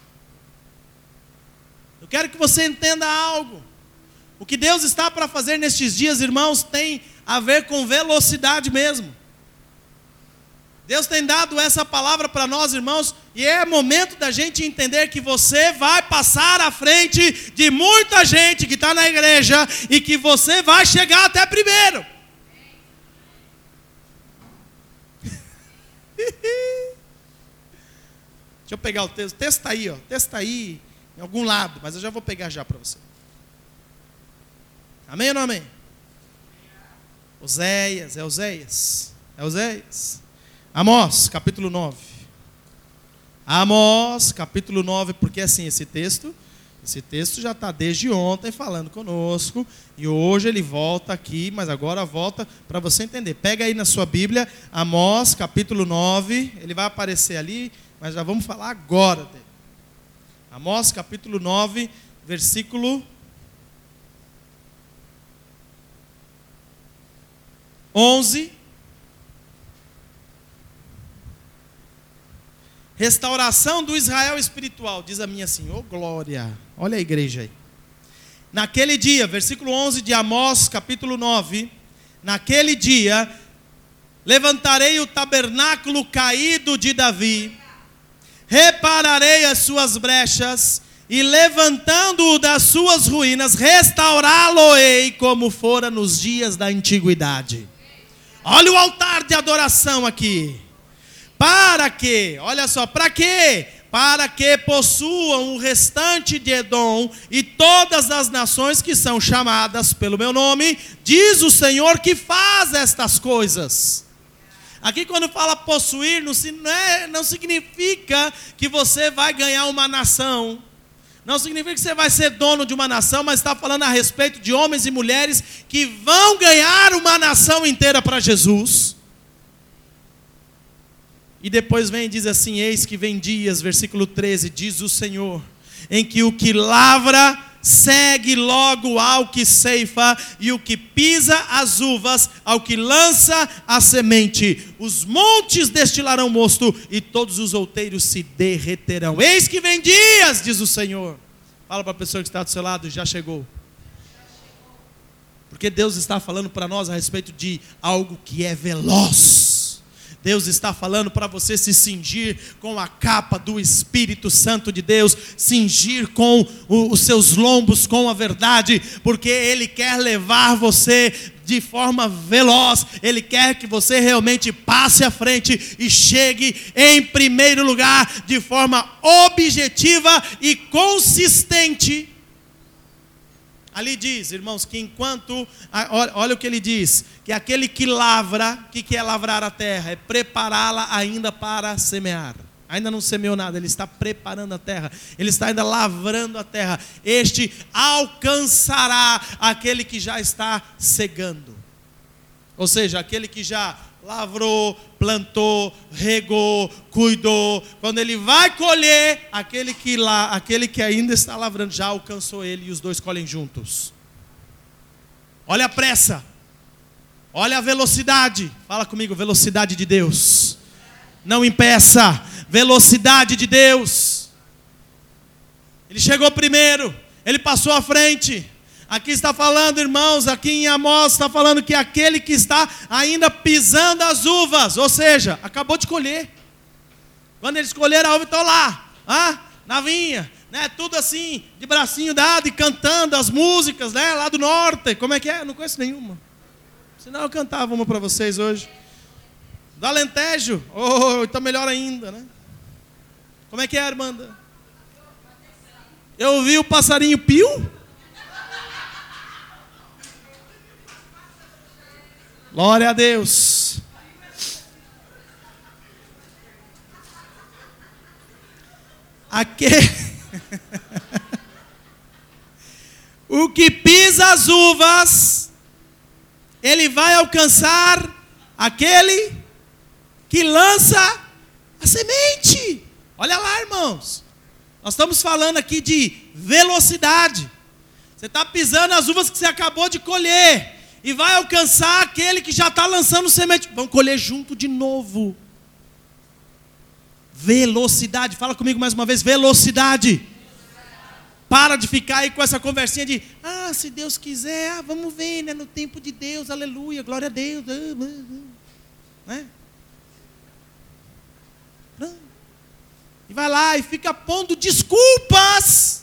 Eu quero que você entenda algo. O que Deus está para fazer nestes dias, irmãos, tem a ver com velocidade mesmo. Deus tem dado essa palavra para nós, irmãos, e é momento da gente entender que você vai passar à frente de muita gente que está na igreja e que você vai chegar até primeiro. Deixa eu pegar o texto. O texto está aí, ó. O texto está aí em algum lado, mas eu já vou pegar já para você. Amém ou não amém? Oséias, é Oséias. É Oséias. Amós, capítulo 9. Amós, capítulo 9, porque assim, esse texto já está desde ontem falando conosco, e hoje ele volta aqui, mas agora volta para você entender. Pega aí na sua Bíblia, Amós, capítulo 9, ele vai aparecer ali, mas já vamos falar agora dele. Amós, capítulo 9, versículo 11. Restauração do Israel espiritual, diz a minha assim, ô glória, olha a igreja aí. Naquele dia, versículo 11 de Amós, capítulo 9, naquele dia, levantarei o tabernáculo caído de Davi, repararei as suas brechas, e levantando-o das suas ruínas, restaurá-lo-ei como fora nos dias da antiguidade. Olha o altar de adoração aqui. Para que, olha só, para quê? Para que possuam o restante de Edom e todas as nações que são chamadas pelo meu nome, diz o Senhor que faz estas coisas. Aqui quando fala possuir, não significa que você vai ganhar uma nação. Não significa que você vai ser dono de uma nação, mas está falando a respeito de homens e mulheres que vão ganhar uma nação inteira para Jesus. E depois vem e diz assim, eis que vem dias, versículo 13, diz o Senhor, em que o que lavra segue logo ao que ceifa, e o que pisa as uvas ao que lança a semente. Os montes destilarão mosto, e todos os outeiros se derreterão. Eis que vem dias, diz o Senhor. Fala para a pessoa que está do seu lado, já chegou. Porque Deus está falando para nós a respeito de algo que é veloz. Deus está falando para você se cingir com a capa do Espírito Santo de Deus, cingir com os seus lombos com a verdade, porque Ele quer levar você de forma veloz. Ele quer que você realmente passe à frente e chegue em primeiro lugar de forma objetiva e consistente. Ali diz, irmãos, que enquanto, olha o que ele diz, que aquele que lavra, o que é lavrar a terra? É prepará-la ainda para semear. Ainda não semeou nada, ele está preparando a terra, ele está ainda lavrando a terra. Este alcançará aquele que já está cegando. Ou seja, aquele que já lavrou, plantou, regou, cuidou. Quando ele vai colher, aquele que ainda está lavrando já alcançou ele, e os dois colhem juntos. Olha a pressa, olha a velocidade. Fala comigo, velocidade de Deus. Não impeça, velocidade de Deus. Ele chegou primeiro, ele passou à frente. Aqui está falando, irmãos, aqui em Amós está falando que aquele que está ainda pisando as uvas, ou seja, acabou de colher. Quando eles colheram a uva, estão lá, na vinha, né, tudo assim, de bracinho dado e cantando as músicas, né, lá do norte. Como é que é? Não conheço nenhuma. Senão eu cantava uma para vocês hoje. Do Alentejo, então melhor ainda, né? Como é que é, Armanda? Eu ouvi o passarinho piu. Glória a Deus. O que pisa as uvas, ele vai alcançar aquele que lança a semente. Olha lá, irmãos. Nós estamos falando aqui de velocidade. Você está pisando as uvas que você acabou de colher e vai alcançar aquele que já está lançando semente. Vão colher junto de novo. Velocidade. Fala comigo mais uma vez. Velocidade. Para de ficar aí com essa conversinha de se Deus quiser, vamos ver, né? No tempo de Deus, aleluia, glória a Deus. Né? E vai lá e fica pondo desculpas,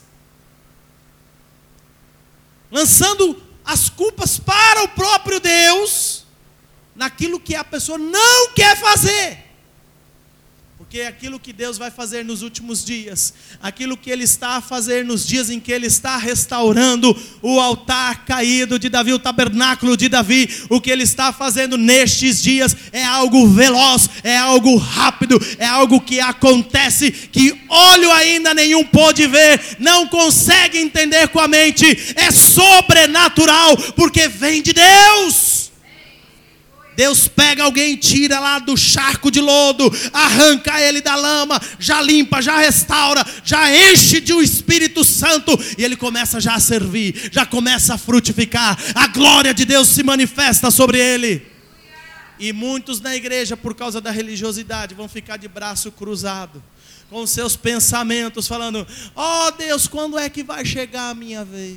lançando as culpas para o próprio Deus, naquilo que a pessoa não quer fazer. Porque aquilo que Deus vai fazer nos últimos dias, aquilo que Ele está a fazer nos dias em que Ele está restaurando o altar caído de Davi, o tabernáculo de Davi, o que Ele está fazendo nestes dias é algo veloz, é algo rápido, é algo que acontece, que olho ainda nenhum pôde ver, não consegue entender com a mente, é sobrenatural, porque vem de Deus. Deus pega alguém, tira lá do charco de lodo, arranca ele da lama, já limpa, já restaura, já enche de um Espírito Santo, e ele começa já a servir, já começa a frutificar, a glória de Deus se manifesta sobre ele. E muitos na igreja, por causa da religiosidade, vão ficar de braço cruzado, com seus pensamentos, falando: ó Deus, quando é que vai chegar a minha vez?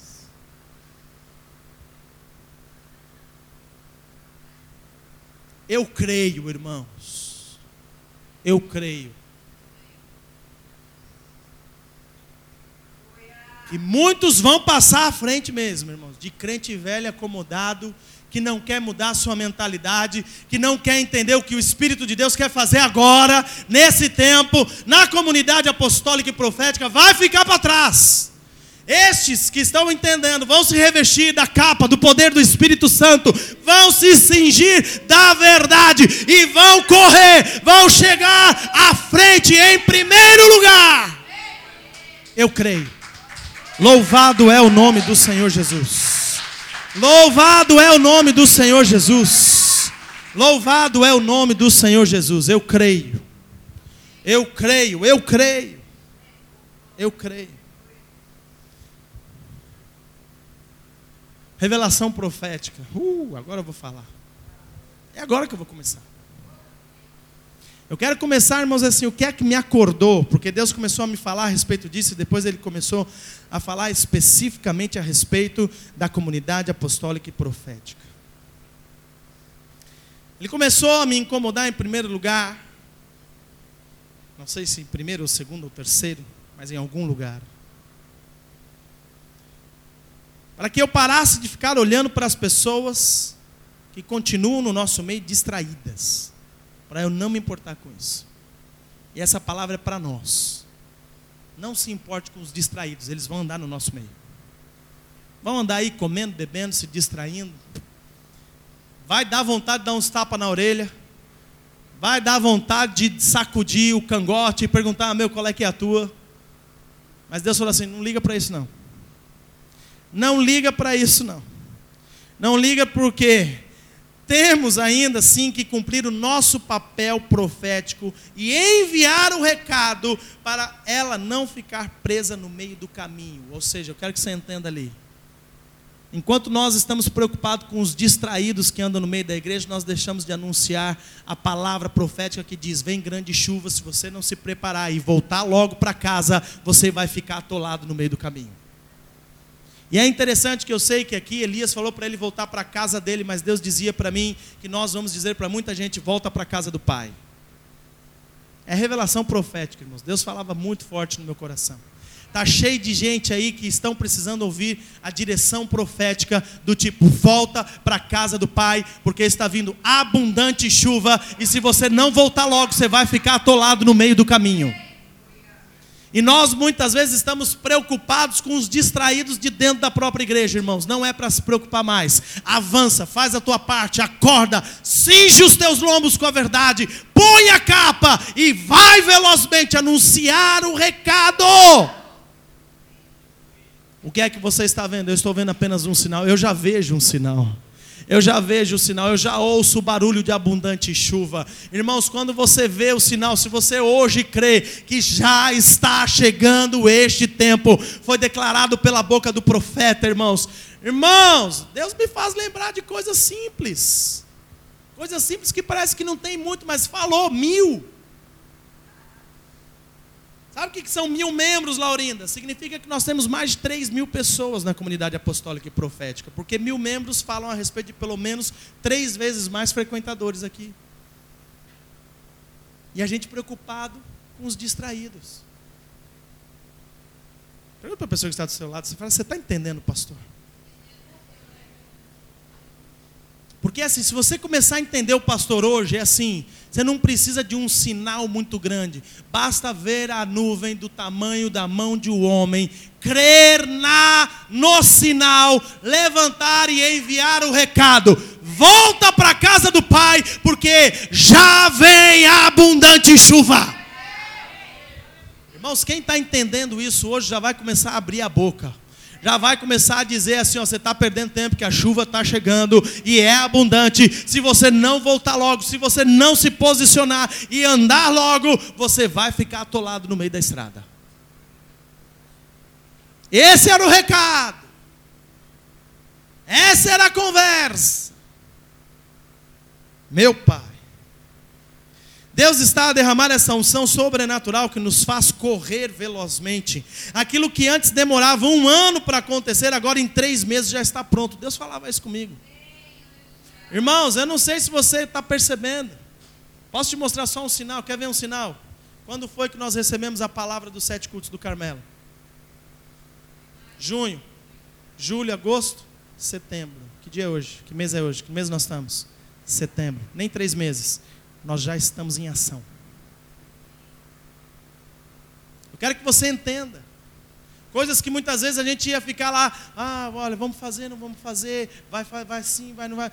Eu creio, irmãos, eu creio que muitos vão passar à frente mesmo, irmãos, de crente velho acomodado, que não quer mudar a sua mentalidade, que não quer entender o que o Espírito de Deus quer fazer agora, nesse tempo, na comunidade apostólica e profética, vai ficar para trás. Estes que estão entendendo vão se revestir da capa, do poder do Espírito Santo, vão se cingir da verdade e vão correr, vão chegar à frente em primeiro lugar. Eu creio. Louvado é o nome do Senhor Jesus. Louvado é o nome do Senhor Jesus. Louvado é o nome do Senhor Jesus. Eu creio. Eu creio, eu creio. Eu creio. Revelação profética. Agora eu vou falar. É agora que eu vou começar. Eu quero começar, irmãos, assim, o que é que me acordou? Porque Deus começou a me falar a respeito disso, e depois Ele começou a falar especificamente a respeito da comunidade apostólica e profética. Ele começou a me incomodar em primeiro lugar, não sei se em primeiro, ou segundo, ou terceiro, mas em algum lugar. Para que eu parasse de ficar olhando para as pessoas que continuam no nosso meio distraídas. Para eu não me importar com isso. E essa palavra é para nós. Não se importe com os distraídos, eles vão andar no nosso meio. Vão andar aí comendo, bebendo, se distraindo. Vai dar vontade de dar uns tapas na orelha. Vai dar vontade de sacudir o cangote e perguntar: meu, qual é que é a tua? Mas Deus falou assim: não liga para isso não. Não liga para isso não. Não liga, porque temos ainda sim que cumprir o nosso papel profético e enviar o recado para ela não ficar presa no meio do caminho. Ou seja, eu quero que você entenda ali. Enquanto nós estamos preocupados com os distraídos que andam no meio da igreja, nós deixamos de anunciar a palavra profética que diz: vem grande chuva, se você não se preparar e voltar logo para casa, você vai ficar atolado no meio do caminho. E é interessante que eu sei que aqui Elias falou para ele voltar para a casa dele, mas Deus dizia para mim que nós vamos dizer para muita gente: volta para a casa do Pai. É revelação profética, irmãos. Deus falava muito forte no meu coração. Está cheio de gente aí que estão precisando ouvir a direção profética do tipo: volta para a casa do Pai, porque está vindo abundante chuva, e se você não voltar logo, você vai ficar atolado no meio do caminho. E nós muitas vezes estamos preocupados com os distraídos de dentro da própria igreja, irmãos. Não é para se preocupar mais. Avança, faz a tua parte, acorda, cinge os teus lombos com a verdade, põe a capa e vai velozmente anunciar o recado. O que é que você está vendo? Eu estou vendo apenas um sinal. Eu já vejo um sinal. Eu já vejo o sinal, eu já ouço o barulho de abundante chuva. Irmãos, quando você vê o sinal, se você hoje crê que já está chegando este tempo, foi declarado pela boca do profeta, irmãos. Irmãos, Deus me faz lembrar de coisas simples. Coisas simples que parece que não tem muito, mas falou 1000. Sabe o que são 1000 membros, Laurinda? Significa que nós temos mais de 3.000 pessoas na comunidade apostólica e profética. Porque 1000 membros falam a respeito de pelo menos 3 vezes mais frequentadores aqui. E a gente preocupado com os distraídos. Pergunta para a pessoa que está do seu lado, você está entendendo, pastor? Porque assim, se você começar a entender o pastor hoje, é assim, você não precisa de um sinal muito grande, basta ver a nuvem do tamanho da mão de um homem, crer no sinal, levantar e enviar o recado, volta para a casa do Pai, porque já vem a abundante chuva. Irmãos, quem está entendendo isso hoje já vai começar a abrir a boca. Já vai começar a dizer assim, ó, você está perdendo tempo, que a chuva está chegando e é abundante. Se você não voltar logo, se você não se posicionar e andar logo, você vai ficar atolado no meio da estrada. Esse era o recado. Essa era a conversa. Meu Pai, Deus está a derramar essa unção sobrenatural que nos faz correr velozmente. Aquilo que antes demorava 1 ano para acontecer, agora em 3 meses já está pronto. Deus falava isso comigo. Irmãos, eu não sei se você está percebendo. Posso te mostrar só um sinal? Quer ver um sinal? Quando foi que nós recebemos a palavra dos 7 cultos do Carmelo? Junho, julho, agosto, setembro. Que dia é hoje? Que mês é hoje? Que mês nós estamos? Setembro. Nem 3 meses. Nós já estamos em ação. Eu quero que você entenda. Coisas que muitas vezes a gente ia ficar lá, olha, vamos fazer, não vamos fazer, vai sim, vai, não vai.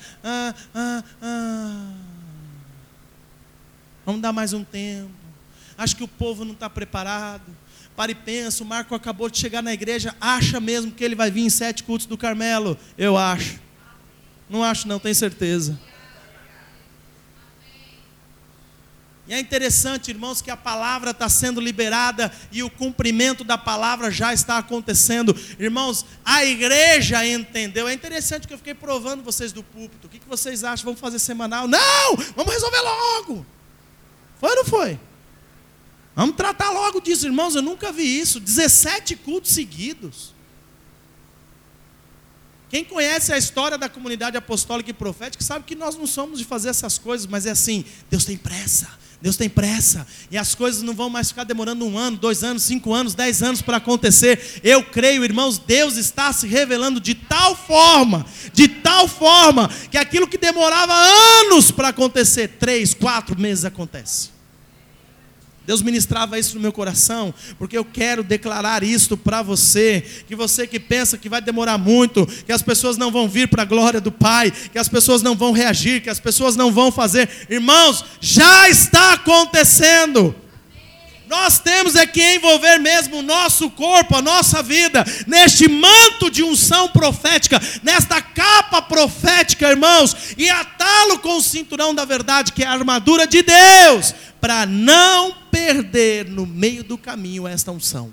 Vamos dar mais um tempo. Acho que o povo não está preparado. Para e pensa, o Marco acabou de chegar na igreja, acha mesmo que ele vai vir em 7 cultos do Carmelo? Eu acho. Não acho não, tenho certeza. E é interessante, irmãos, que a palavra está sendo liberada e o cumprimento da palavra já está acontecendo. Irmãos, a igreja entendeu. É interessante que eu fiquei provando vocês do púlpito. O que vocês acham? Vamos fazer semanal? Não! Vamos resolver logo! Foi ou não foi? Vamos tratar logo disso, irmãos. Eu nunca vi isso. 17 cultos seguidos. Quem conhece a história da comunidade apostólica e profética sabe que nós não somos de fazer essas coisas, mas é assim, Deus tem pressa. Deus tem pressa, e as coisas não vão mais ficar demorando 1 ano, 2 anos, 5 anos, 10 anos para acontecer. Eu creio, irmãos, Deus está se revelando de tal forma, que aquilo que demorava anos para acontecer, 3, 4 meses acontece. Deus ministrava isso no meu coração, porque eu quero declarar isto para você, que você que pensa que vai demorar muito, que as pessoas não vão vir para a glória do Pai, que as pessoas não vão reagir, que as pessoas não vão fazer, irmãos, já está acontecendo. Nós temos é que envolver mesmo o nosso corpo, a nossa vida, neste manto de unção profética, nesta capa profética, irmãos, e atá-lo com o cinturão da verdade, que é a armadura de Deus, para não perder no meio do caminho esta unção.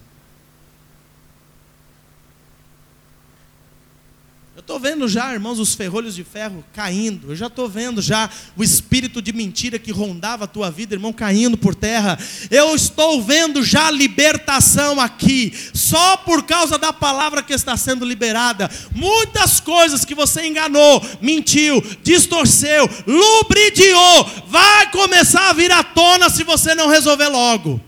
Eu estou vendo já, irmãos, os ferrolhos de ferro caindo. Eu já estou vendo já o espírito de mentira que rondava a tua vida, irmão, caindo por terra. Eu estou vendo já a libertação aqui, só por causa da palavra que está sendo liberada. Muitas coisas que você enganou, mentiu, distorceu, lubridiou, vai começar a vir à tona se você não resolver logo.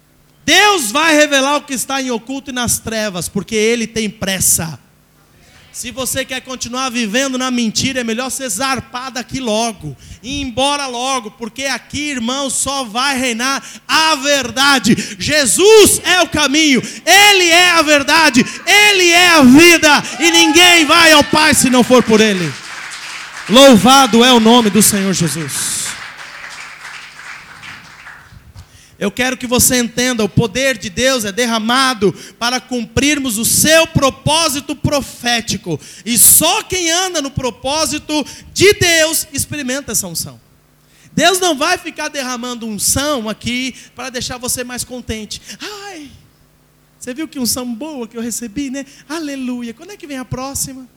Deus vai revelar o que está em oculto e nas trevas, porque Ele tem pressa. Se você quer continuar vivendo na mentira, é melhor você zarpar daqui logo, ir embora logo, porque aqui, irmão, só vai reinar a verdade. Jesus é o caminho, Ele é a verdade, Ele é a vida, e ninguém vai ao Pai se não for por Ele. Louvado é o nome do Senhor Jesus. Eu quero que você entenda, o poder de Deus é derramado para cumprirmos o seu propósito profético. E só quem anda no propósito de Deus experimenta essa unção. Deus não vai ficar derramando unção aqui para deixar você mais contente. Ai, você viu que unção boa que eu recebi, né? Aleluia. Quando é que vem a próxima?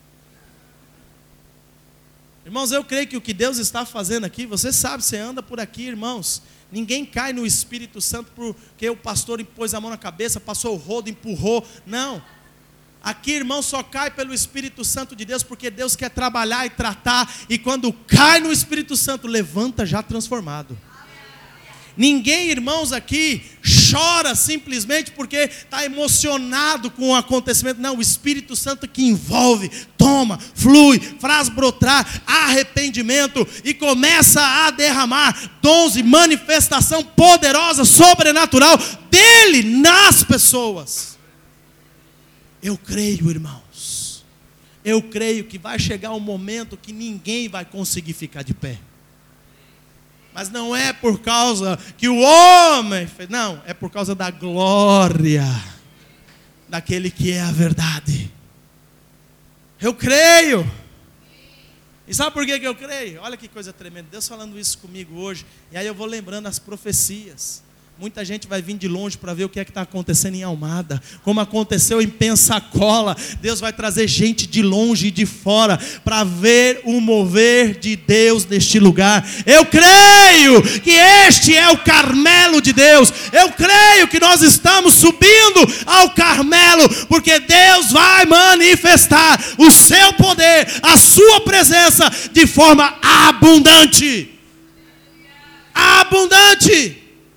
Irmãos, eu creio que o que Deus está fazendo aqui, você sabe, você anda por aqui, irmãos. Ninguém cai no Espírito Santo porque o pastor impôs a mão na cabeça, passou o rodo, empurrou. Não. Aqui, irmão, só cai pelo Espírito Santo de Deus, porque Deus quer trabalhar e tratar. E quando cai no Espírito Santo, levanta já transformado. Ninguém, irmãos, aqui chora simplesmente porque está emocionado com o acontecimento. Não, o Espírito Santo que envolve, toma, flui, faz brotar arrependimento e começa a derramar dons e manifestação poderosa, sobrenatural dele nas pessoas. Eu creio, irmãos, eu creio que vai chegar um momento que ninguém vai conseguir ficar de pé. Mas não é por causa que o homem fez, não, é por causa da glória daquele que é a verdade. Eu creio. E sabe por que eu creio? Olha que coisa tremenda, Deus falando isso comigo hoje. E aí eu vou lembrando as profecias. Muita gente vai vir de longe para ver o que é que está acontecendo em Almada, como aconteceu em Pensacola. Deus vai trazer gente de longe e de fora para ver o mover de Deus neste lugar. Eu creio que este é o Carmelo de Deus. Eu creio que nós estamos subindo ao Carmelo, porque Deus vai manifestar o seu poder, a sua presença de forma abundante. Abundante.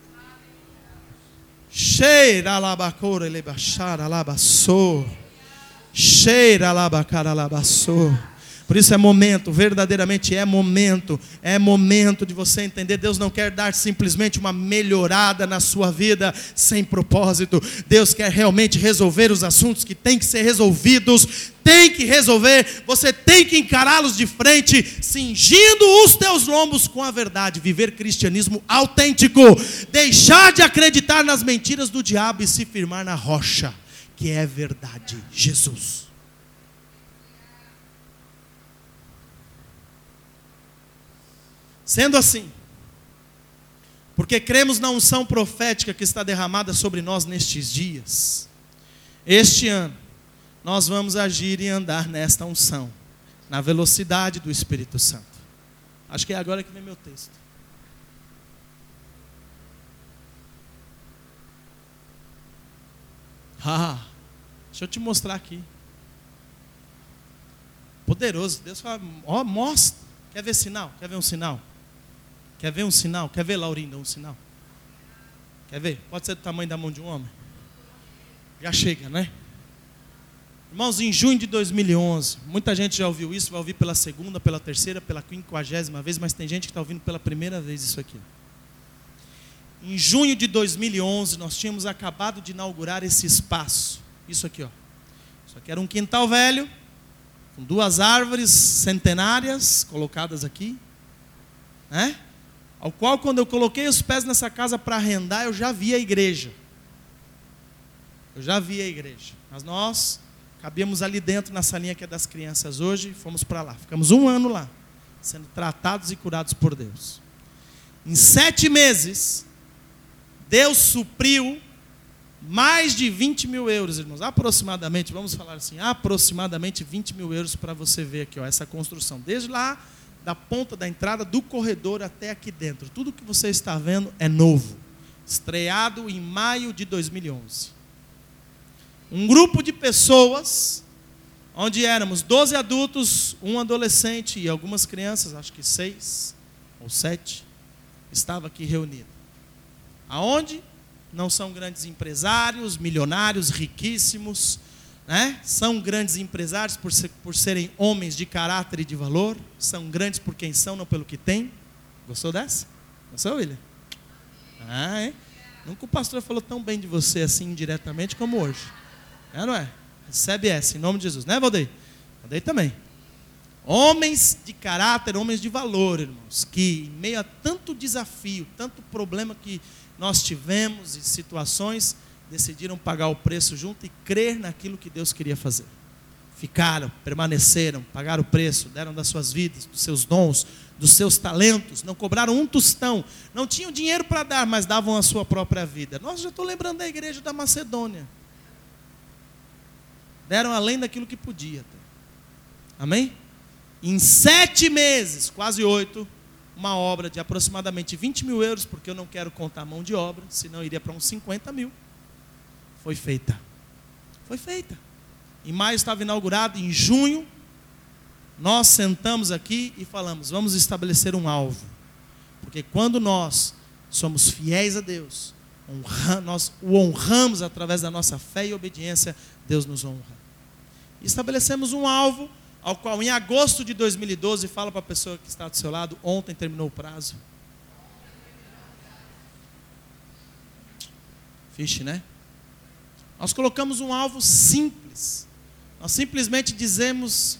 Cheira alabacora elebachara alabaçou. Cheira alabacara alabaçou. Por isso é momento, verdadeiramente é momento de você entender. Deus não quer dar simplesmente uma melhorada na sua vida sem propósito. Deus quer realmente resolver os assuntos que têm que ser resolvidos. Tem que resolver, você tem que encará-los de frente, cingindo os teus lombos com a verdade, viver cristianismo autêntico, deixar de acreditar nas mentiras do diabo e se firmar na rocha, que é verdade, Jesus. Sendo assim, porque cremos na unção profética que está derramada sobre nós nestes dias, este ano, nós vamos agir e andar nesta unção, na velocidade do Espírito Santo. Acho que é agora que vem meu texto. Deixa eu te mostrar aqui. Poderoso. Deus fala, ó, mostra. Quer ver sinal? Quer ver um sinal? Quer ver um sinal? Quer ver, Laurinda, um sinal? Quer ver? Pode ser do tamanho da mão de um homem? Já chega, né? Irmãos, em junho de 2011, muita gente já ouviu isso, vai ouvir pela segunda, pela terceira, pela 50ª vez, mas tem gente que está ouvindo pela primeira vez isso aqui. Em junho de 2011, nós tínhamos acabado de inaugurar esse espaço. Isso aqui, ó. Isso aqui era um quintal velho, com 2 árvores centenárias colocadas aqui, né? Ao qual, quando eu coloquei os pés nessa casa para arrendar, eu já vi a igreja. Mas nós cabíamos ali dentro, na salinha que é das crianças hoje, fomos para lá. Ficamos 1 ano lá, sendo tratados e curados por Deus. Em 7 meses, Deus supriu mais de 20 mil euros, irmãos. Aproximadamente, vamos falar assim, aproximadamente 20 mil euros para você ver aqui, ó, essa construção. Desde lá, da ponta da entrada do corredor até aqui dentro. Tudo que você está vendo é novo. Estreado em maio de 2011. Um grupo de pessoas, onde éramos 12 adultos, 1 adolescente e algumas crianças, acho que 6 ou 7, estava aqui reunido. Aonde? Não são grandes empresários, milionários, riquíssimos, né? São grandes empresários por serem homens de caráter e de valor. São grandes por quem são, não pelo que têm. Gostou dessa? Gostou, William? Hein? Nunca o pastor falou tão bem de você assim indiretamente como hoje. É, não é? Recebe essa, em nome de Jesus. Né, Valdeir? Valdeir também. Homens de caráter, homens de valor, irmãos, que em meio a tanto desafio, tanto problema que nós tivemos e situações, decidiram pagar o preço junto e crer naquilo que Deus queria fazer. Ficaram, permaneceram, pagaram o preço, deram das suas vidas, dos seus dons, dos seus talentos, não cobraram um tostão, não tinham dinheiro para dar, mas davam a sua própria vida. Nossa, já estou lembrando da igreja da Macedônia. Deram além daquilo que podia. Amém? Em 7 meses, quase 8, uma obra de aproximadamente 20 mil euros, porque eu não quero contar a mão de obra, senão iria para uns 50 mil. Foi feita. Foi feita. Em maio estava inaugurado, em junho, nós sentamos aqui e falamos, vamos estabelecer um alvo. Porque quando nós somos fiéis a Deus, nós o honramos através da nossa fé e obediência, Deus nos honra. E estabelecemos um alvo, ao qual em agosto de 2012, fala para a pessoa que está do seu lado, ontem terminou o prazo. Fiche, né? Nós colocamos um alvo simples. Nós simplesmente dissemos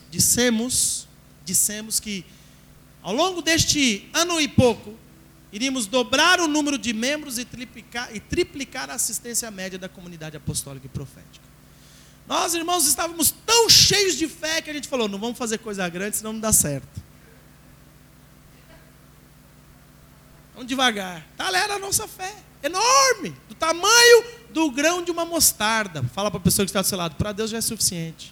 que ao longo deste ano e pouco, iríamos dobrar o número de membros e triplicar a assistência média da comunidade apostólica e profética. Nós, irmãos, estávamos tão cheios de fé que a gente falou, não vamos fazer coisa grande, senão não dá certo. Vamos devagar. Tal era a nossa fé, enorme, do tamanho do grão de uma mostarda. Fala para a pessoa que está do seu lado, para Deus já é suficiente.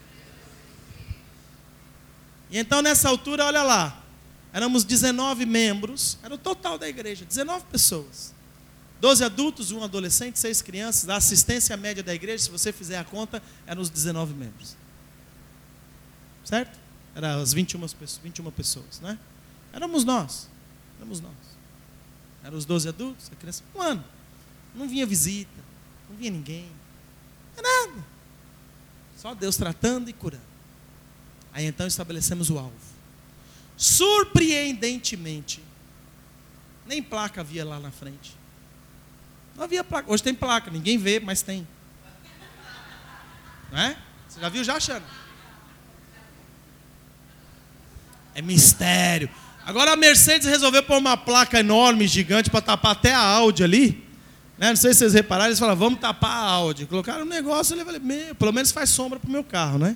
E então nessa altura, olha lá, éramos 19 membros, era o total da igreja, 19 pessoas. 12 adultos, 1 adolescente, 6 crianças. A assistência média da igreja, se você fizer a conta, eram os 19 membros. Certo? Eram as 21 pessoas, né? Éramos nós. Eram os 12 adultos, a criança. Um ano. Não vinha visita, não vinha ninguém. Não é nada. Só Deus tratando e curando. Aí então estabelecemos o alvo. Surpreendentemente, nem placa havia lá na frente. Não havia placa. Hoje tem placa, ninguém vê, mas tem. Não é? Você já viu já, Xana? É mistério. Agora a Mercedes resolveu pôr uma placa enorme, gigante, para tapar até a Audi ali. Né? Não sei se vocês repararam, eles falaram, vamos tapar a Audi. Colocaram um negócio, eu falei, pelo menos faz sombra para o meu carro, né?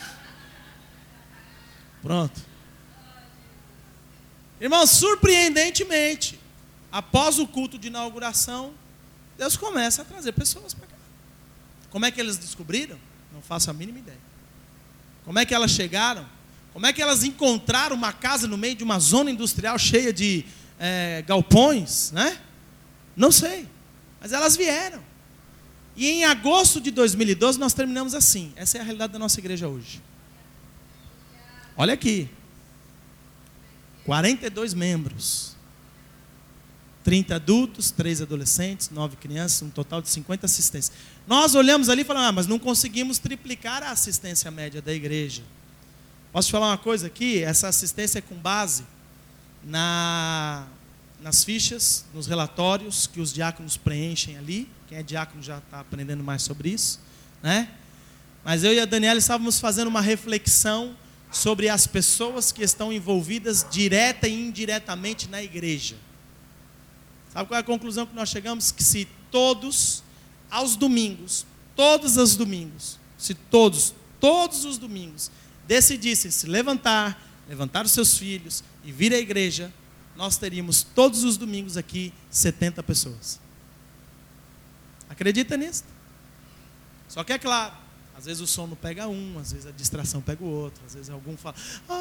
Pronto. Irmãos, surpreendentemente, após o culto de inauguração, Deus começa a trazer pessoas para cá. Como é que eles descobriram? Não faço a mínima ideia. Como é que elas chegaram? Como é que elas encontraram uma casa no meio de uma zona industrial cheia de galpões, né? Não sei. Mas elas vieram. E em agosto de 2012 nós terminamos assim. Essa é a realidade da nossa igreja hoje. Olha aqui. 42 membros. 30 adultos, 3 adolescentes, 9 crianças, um total de 50 assistências. Nós olhamos ali e falamos, mas não conseguimos triplicar a assistência média da igreja. Posso te falar uma coisa aqui? Essa assistência é com base nas fichas, nos relatórios que os diáconos preenchem ali. Quem é diácono já está aprendendo mais sobre isso, né? Mas eu e a Daniela estávamos fazendo uma reflexão sobre as pessoas que estão envolvidas direta e indiretamente na igreja. Sabe qual é a conclusão que nós chegamos? Que se todos, aos domingos, todos os domingos, se todos os domingos, decidissem se levantar os seus filhos e vir à igreja, nós teríamos todos os domingos aqui 70 pessoas. Acredita nisso? Só que é claro, às vezes o sono pega um, às vezes a distração pega o outro, às vezes algum fala,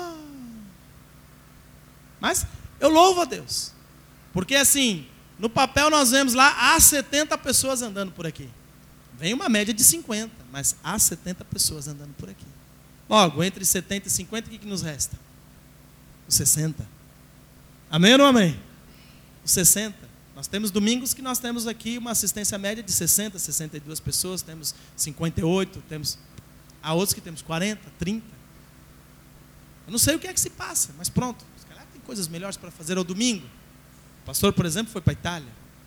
Mas eu louvo a Deus, porque assim, no papel nós vemos lá, há 70 pessoas andando por aqui. Vem uma média de 50, mas há 70 pessoas andando por aqui. Logo, entre 70 e 50, o que nos resta? Os 60. Amém ou não amém? Os 60. Nós temos domingos que nós temos aqui uma assistência média de 60, 62 pessoas, temos 58, temos... Há outros que temos 40, 30. Eu não sei o que é que se passa, mas pronto. Se calhar tem coisas melhores para fazer ao domingo. O pastor, por exemplo, foi para a Itália.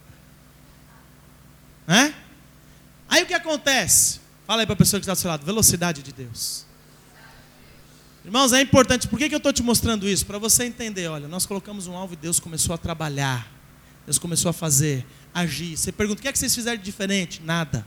Aí o que acontece? Fala aí para a pessoa que está do seu lado. Velocidade de Deus. Irmãos, é importante. Por que eu estou te mostrando isso? Para você entender. Olha, nós colocamos um alvo e Deus começou a trabalhar. Deus começou a fazer, agir. Você pergunta, o que é que vocês fizeram de diferente? Nada.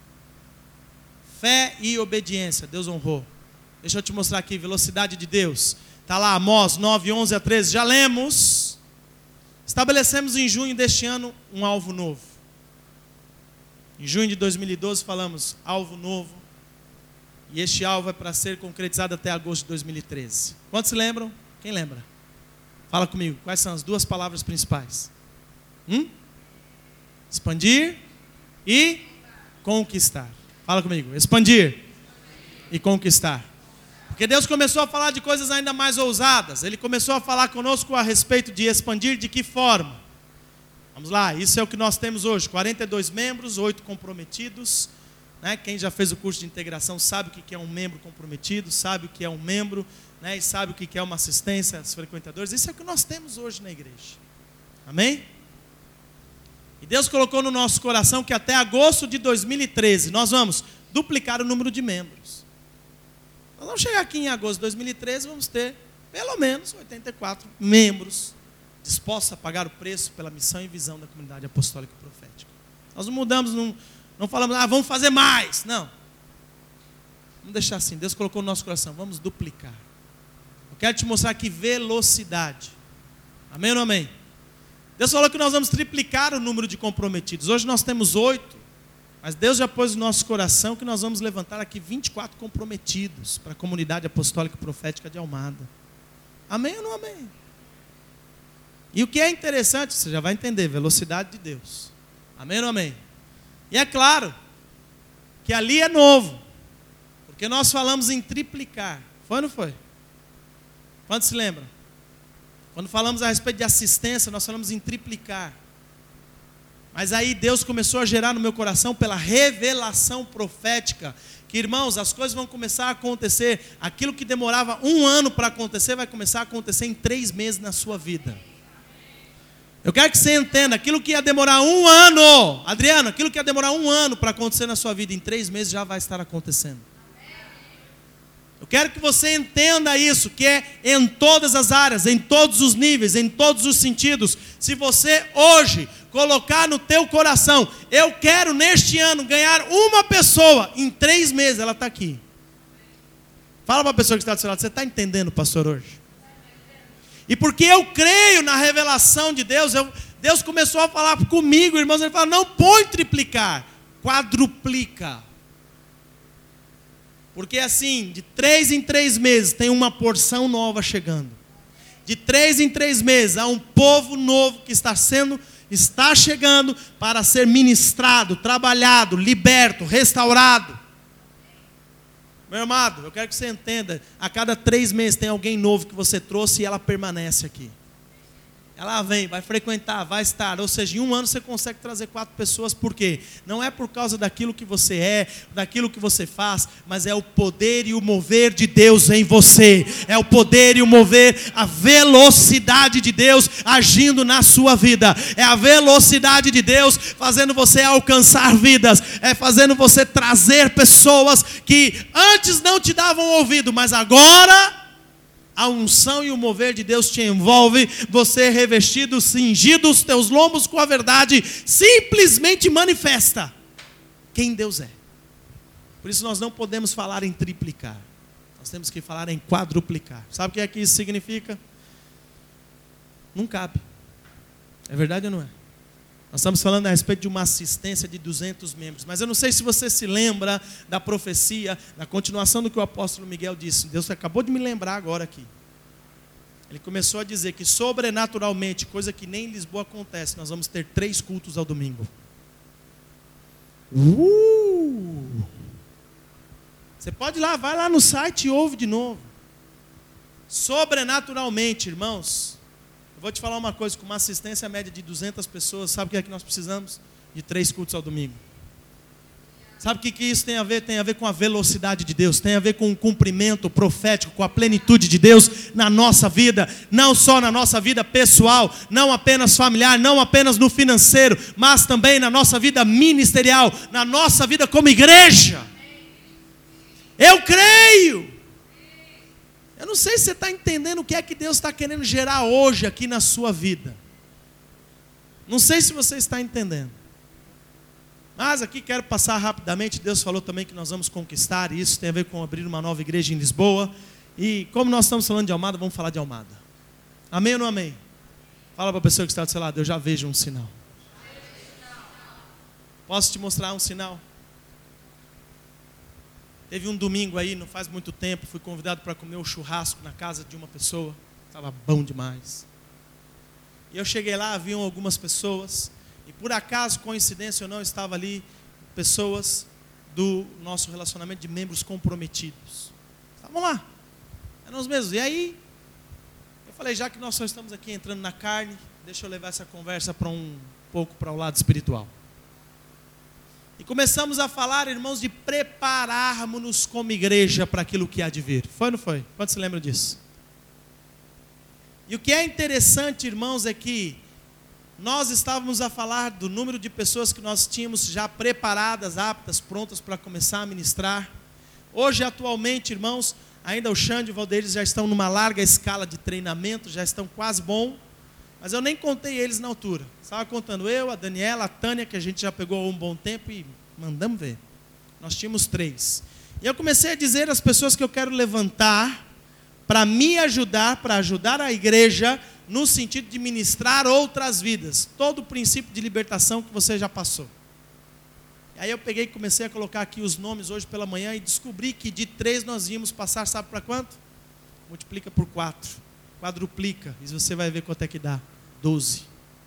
Fé e obediência, Deus honrou. Deixa eu te mostrar aqui, velocidade de Deus. Está lá, Amós 9, 11 a 13. Já lemos. Estabelecemos em junho deste ano um alvo novo. Em junho de 2012 falamos, alvo novo. E este alvo é para ser concretizado até agosto de 2013. Quantos se lembram? Quem lembra? Fala comigo, quais são as duas palavras principais? Expandir e conquistar. Fala comigo, expandir e conquistar. Porque Deus começou a falar de coisas ainda mais ousadas. Ele começou a falar conosco a respeito de expandir, de que forma? Vamos lá, isso é o que nós temos hoje. 42 membros, 8 comprometidos. Quem já fez o curso de integração sabe o que é um membro comprometido, sabe o que é um membro, e sabe o que é uma assistência aos frequentadores. Isso é o que nós temos hoje na igreja. Amém? E Deus colocou no nosso coração que até agosto de 2013 nós vamos duplicar o número de membros. Nós vamos chegar aqui em agosto de 2013, vamos ter pelo menos 84 membros dispostos a pagar o preço pela missão e visão da comunidade apostólica e profética. Nós não mudamos, não falamos, vamos fazer mais. Não. Vamos deixar assim, Deus colocou no nosso coração, vamos duplicar. Eu quero te mostrar aqui velocidade. Amém ou não amém? Deus falou que nós vamos triplicar o número de comprometidos. Hoje nós temos 8, mas Deus já pôs no nosso coração que nós vamos levantar aqui 24 comprometidos para a comunidade apostólica e profética de Almada. Amém ou não amém? E o que é interessante, você já vai entender, velocidade de Deus. Amém ou não amém? E é claro que ali é novo, porque nós falamos em triplicar. Foi ou não foi? Quantos se lembram? Quando falamos a respeito de assistência, nós falamos em triplicar. Mas aí Deus começou a gerar no meu coração pela revelação profética, que irmãos, as coisas vão começar a acontecer. Aquilo que demorava 1 ano para acontecer, vai começar a acontecer em 3 meses na sua vida. Eu quero que você entenda, aquilo que ia demorar 1 ano, Adriano, aquilo que ia demorar 1 ano para acontecer na sua vida, em 3 meses já vai estar acontecendo. Eu quero que você entenda isso, que é em todas as áreas, em todos os níveis, em todos os sentidos. Se você hoje colocar no teu coração, eu quero neste ano ganhar uma pessoa, em 3 meses ela está aqui. Fala para a pessoa que está do seu lado, você está entendendo, pastor, hoje? E porque eu creio na revelação de Deus, Deus começou a falar comigo, irmãos, ele fala, não põe triplicar, quadruplica. Porque assim, de 3 em 3 meses tem uma porção nova chegando. De 3 em 3 meses há um povo novo que está chegando para ser ministrado, trabalhado, liberto, restaurado. Meu amado, eu quero que você entenda, a cada 3 meses tem alguém novo que você trouxe e ela permanece aqui. Ela vem, vai frequentar, vai estar. Ou seja, em 1 ano você consegue trazer 4 pessoas. Por quê? Não é por causa daquilo que você é, daquilo que você faz, mas é o poder e o mover de Deus em você. É o poder e o mover, a velocidade de Deus agindo na sua vida. É a velocidade de Deus fazendo você alcançar vidas. É fazendo você trazer pessoas que antes não te davam ouvido, mas agora a unção e o mover de Deus te envolve, você revestido, cingido os teus lombos com a verdade, simplesmente manifesta quem Deus é. Por isso nós não podemos falar em triplicar, nós temos que falar em quadruplicar. Sabe o que é que isso significa? Não cabe. É verdade ou não é? Nós estamos falando a respeito de uma assistência de 200 membros, mas eu não sei se você se lembra da profecia, da continuação do que o apóstolo Miguel disse. Deus acabou de me lembrar agora aqui. Ele começou a dizer que sobrenaturalmente, coisa que nem em Lisboa acontece, nós vamos ter 3 cultos ao domingo. Você pode ir lá, vai lá no site e ouve de novo. Sobrenaturalmente, irmãos. Eu vou te falar uma coisa, com uma assistência média de 200 pessoas, sabe o que é que nós precisamos? De 3 cultos ao domingo. Sabe o que isso tem a ver? Tem a ver com a velocidade de Deus, tem a ver com o cumprimento profético, com a plenitude de Deus na nossa vida, não só na nossa vida pessoal, não apenas familiar, não apenas no financeiro, mas também na nossa vida ministerial, na nossa vida como igreja. Eu creio. Eu não sei se você está entendendo o que é que Deus está querendo gerar hoje aqui na sua vida. Não sei se você está entendendo. Mas aqui quero passar rapidamente. Deus falou também que nós vamos conquistar. E isso tem a ver com abrir uma nova igreja em Lisboa. E como nós estamos falando de Almada, vamos falar de Almada. Amém ou não amém? Fala para a pessoa que está do seu lado. Eu já vejo um sinal. Posso te mostrar um sinal? Teve um domingo aí, não faz muito tempo, fui convidado para comer um churrasco na casa de uma pessoa. Estava bom demais. E eu cheguei lá, haviam algumas pessoas. E por acaso, coincidência ou não, estava ali pessoas do nosso relacionamento de membros comprometidos. Estavam lá. Eram os mesmos. E aí, eu falei, já que nós só estamos aqui entrando na carne, deixa eu levar essa conversa para um pouco para o lado espiritual. E começamos a falar, irmãos, de prepararmos-nos como igreja para aquilo que há de vir. Foi ou não foi? Quantos se lembram disso? E o que é interessante, irmãos, é que nós estávamos a falar do número de pessoas que nós tínhamos já preparadas, aptas, prontas para começar a ministrar. Hoje, atualmente, irmãos, ainda o Xande e o Valdeires já estão numa larga escala de treinamento, já estão quase bom. Mas eu nem contei eles na altura. Estava contando eu, a Daniela, a Tânia, que a gente já pegou há um bom tempo e mandamos ver. Nós tínhamos 3. E eu comecei a dizer às pessoas que eu quero levantar para me ajudar, para ajudar a igreja no sentido de ministrar outras vidas. Todo o princípio de libertação que você já passou. E aí eu peguei e comecei a colocar aqui os nomes hoje pela manhã e descobri que de 3 nós íamos passar, sabe para quanto? Multiplica por 4. Quadruplica, e você vai ver quanto é que dá. 12.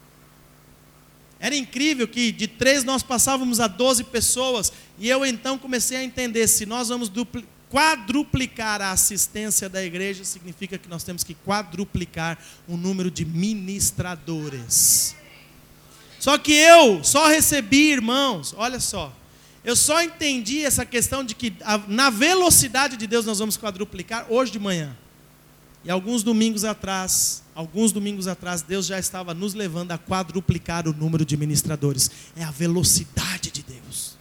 Era incrível que de 3 nós passávamos a 12 pessoas. E eu então comecei a entender, se nós vamos quadruplicar a assistência da igreja, significa que nós temos que quadruplicar o número de ministradores. Só que eu só recebi, irmãos, olha só, eu só entendi essa questão de que na velocidade de Deus nós vamos quadruplicar hoje de manhã. E alguns domingos atrás, Deus já estava nos levando a quadruplicar o número de ministradores. É a velocidade de Deus.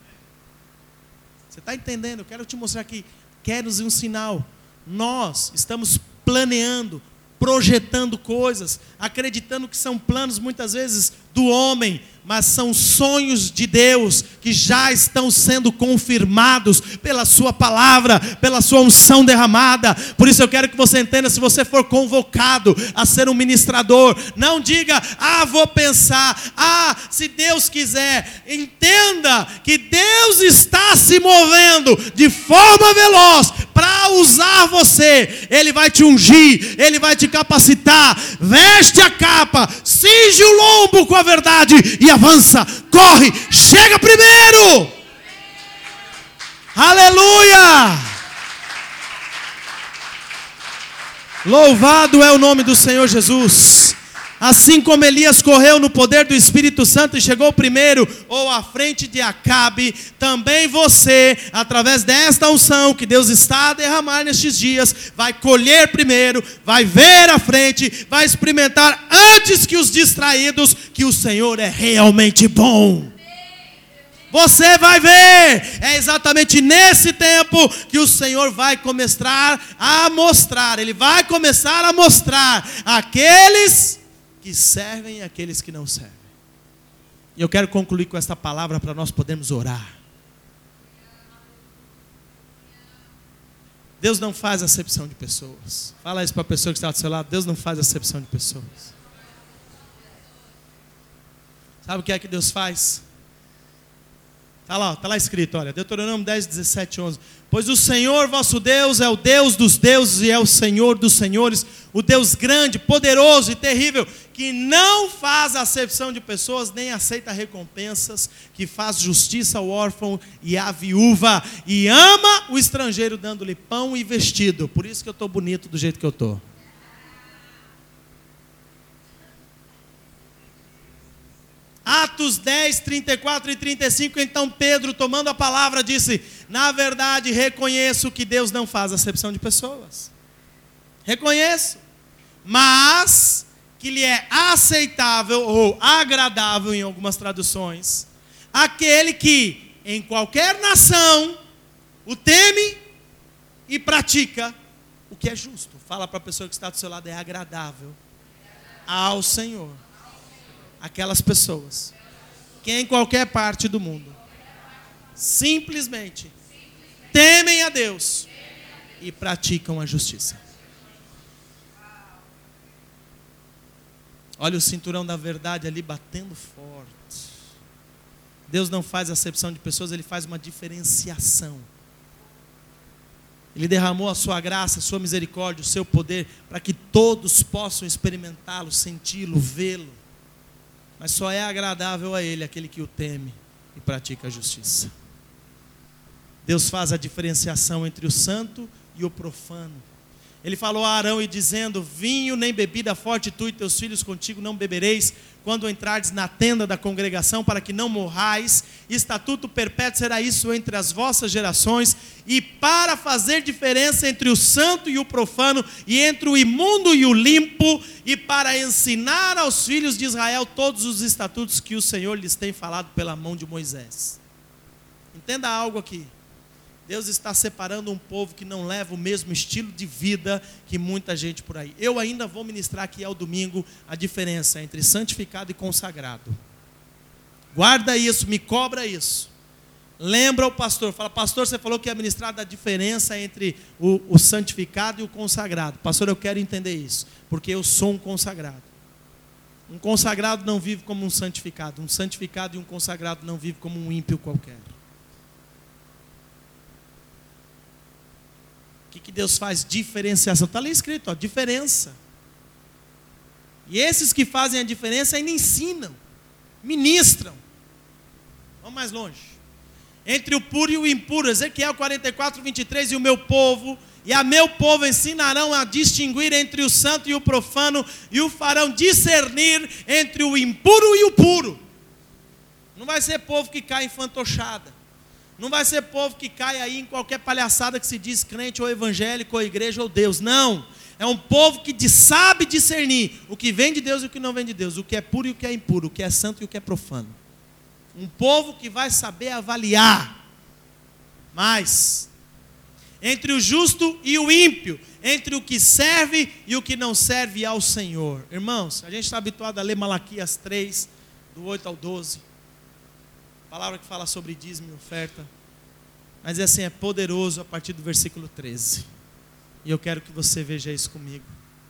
Você está entendendo? Eu quero te mostrar aqui. Quero um sinal. Nós estamos planeando, projetando coisas, acreditando que são planos muitas vezes do homem, mas são sonhos de Deus que já estão sendo confirmados pela sua palavra, pela sua unção derramada. Por isso eu quero que você entenda, se você for convocado a ser um ministrador, não diga, vou pensar, se Deus quiser. Entenda que Deus está se movendo de forma veloz para usar você. Ele vai te ungir, Ele vai te capacitar. Veste a capa, cinge o lombo com a verdade e avança, corre, chega primeiro. Aleluia! Louvado é o nome do Senhor Jesus. Assim como Elias correu no poder do Espírito Santo e chegou primeiro ou à frente de Acabe, também você, através desta unção que Deus está a derramar nestes dias, vai colher primeiro, vai ver à frente, vai experimentar antes que os distraídos que o Senhor é realmente bom. Você vai ver, é exatamente nesse tempo que o Senhor vai começar a mostrar, Ele vai começar a mostrar aqueles que servem e aqueles que não servem. E eu quero concluir com esta palavra para nós podermos orar. Deus não faz acepção de pessoas. Fala isso para a pessoa que está do seu lado. Deus não faz acepção de pessoas. Sabe o que é que Deus faz? Está lá escrito, olha, Deuteronômio 10, 17, 11. Pois o Senhor vosso Deus é o Deus dos deuses e é o Senhor dos senhores, o Deus grande, poderoso e terrível, que não faz acepção de pessoas, nem aceita recompensas, que faz justiça ao órfão e à viúva, e ama o estrangeiro, dando-lhe pão e vestido. Por isso que eu estou bonito do jeito que eu estou. Atos 10, 34 e 35, então Pedro, tomando a palavra, disse: na verdade reconheço que Deus não faz acepção de pessoas. Reconheço. Mas que lhe é aceitável ou agradável, em algumas traduções, aquele que em qualquer nação o teme e pratica o que é justo. Fala para a pessoa que está do seu lado: é agradável ao Senhor. Aquelas pessoas que em qualquer parte do mundo simplesmente temem a Deus e praticam a justiça. Olha o cinturão da verdade ali batendo forte. Deus não faz acepção de pessoas, Ele faz uma diferenciação. Ele derramou a sua graça, a sua misericórdia, o seu poder, para que todos possam experimentá-lo, senti-lo, vê-lo. Mas só é agradável a Ele aquele que o teme e pratica a justiça. Deus faz a diferenciação entre o santo e o profano. Ele falou a Arão e dizendo: vinho nem bebida forte tu e teus filhos contigo não bebereis, quando entrardes na tenda da congregação, para que não morrais. Estatuto perpétuo será isso entre as vossas gerações. E para fazer diferença entre o santo e o profano, e entre o imundo e o limpo, e para ensinar aos filhos de Israel todos os estatutos que o Senhor lhes tem falado pela mão de Moisés. Entenda algo aqui. Deus está separando um povo que não leva o mesmo estilo de vida que muita gente por aí. Eu ainda vou ministrar aqui ao domingo a diferença entre santificado e consagrado. Guarda isso, me cobra isso. Lembra o pastor, fala: pastor, você falou que ia ministrar da diferença entre o santificado e o consagrado. Pastor, eu quero entender isso, porque eu sou um consagrado. Um consagrado não vive como um santificado. Um santificado e um consagrado não vive como um ímpio qualquer. O que Deus faz? Diferenciação. Está ali escrito, ó, diferença. E esses que fazem a diferença ainda ensinam, ministram. Vamos mais longe. Entre o puro e o impuro. Ezequiel 44, 23. E o meu povo, e a meu povo ensinarão a distinguir entre o santo e o profano, e o farão discernir entre o impuro e o puro. Não vai ser povo que cai em fantochada. Não vai ser povo que cai aí em qualquer palhaçada que se diz crente ou evangélico ou igreja ou Deus. Não. É um povo que sabe discernir o que vem de Deus e o que não vem de Deus. O que é puro e o que é impuro. O que é santo e o que é profano. Um povo que vai saber avaliar. Mas entre o justo e o ímpio, entre o que serve e o que não serve ao Senhor. Irmãos, a gente está habituado a ler Malaquias 3, do 8 ao 12. Palavra que fala sobre dízimo e oferta. Mas assim, é poderoso a partir do versículo 13. E eu quero que você veja isso comigo.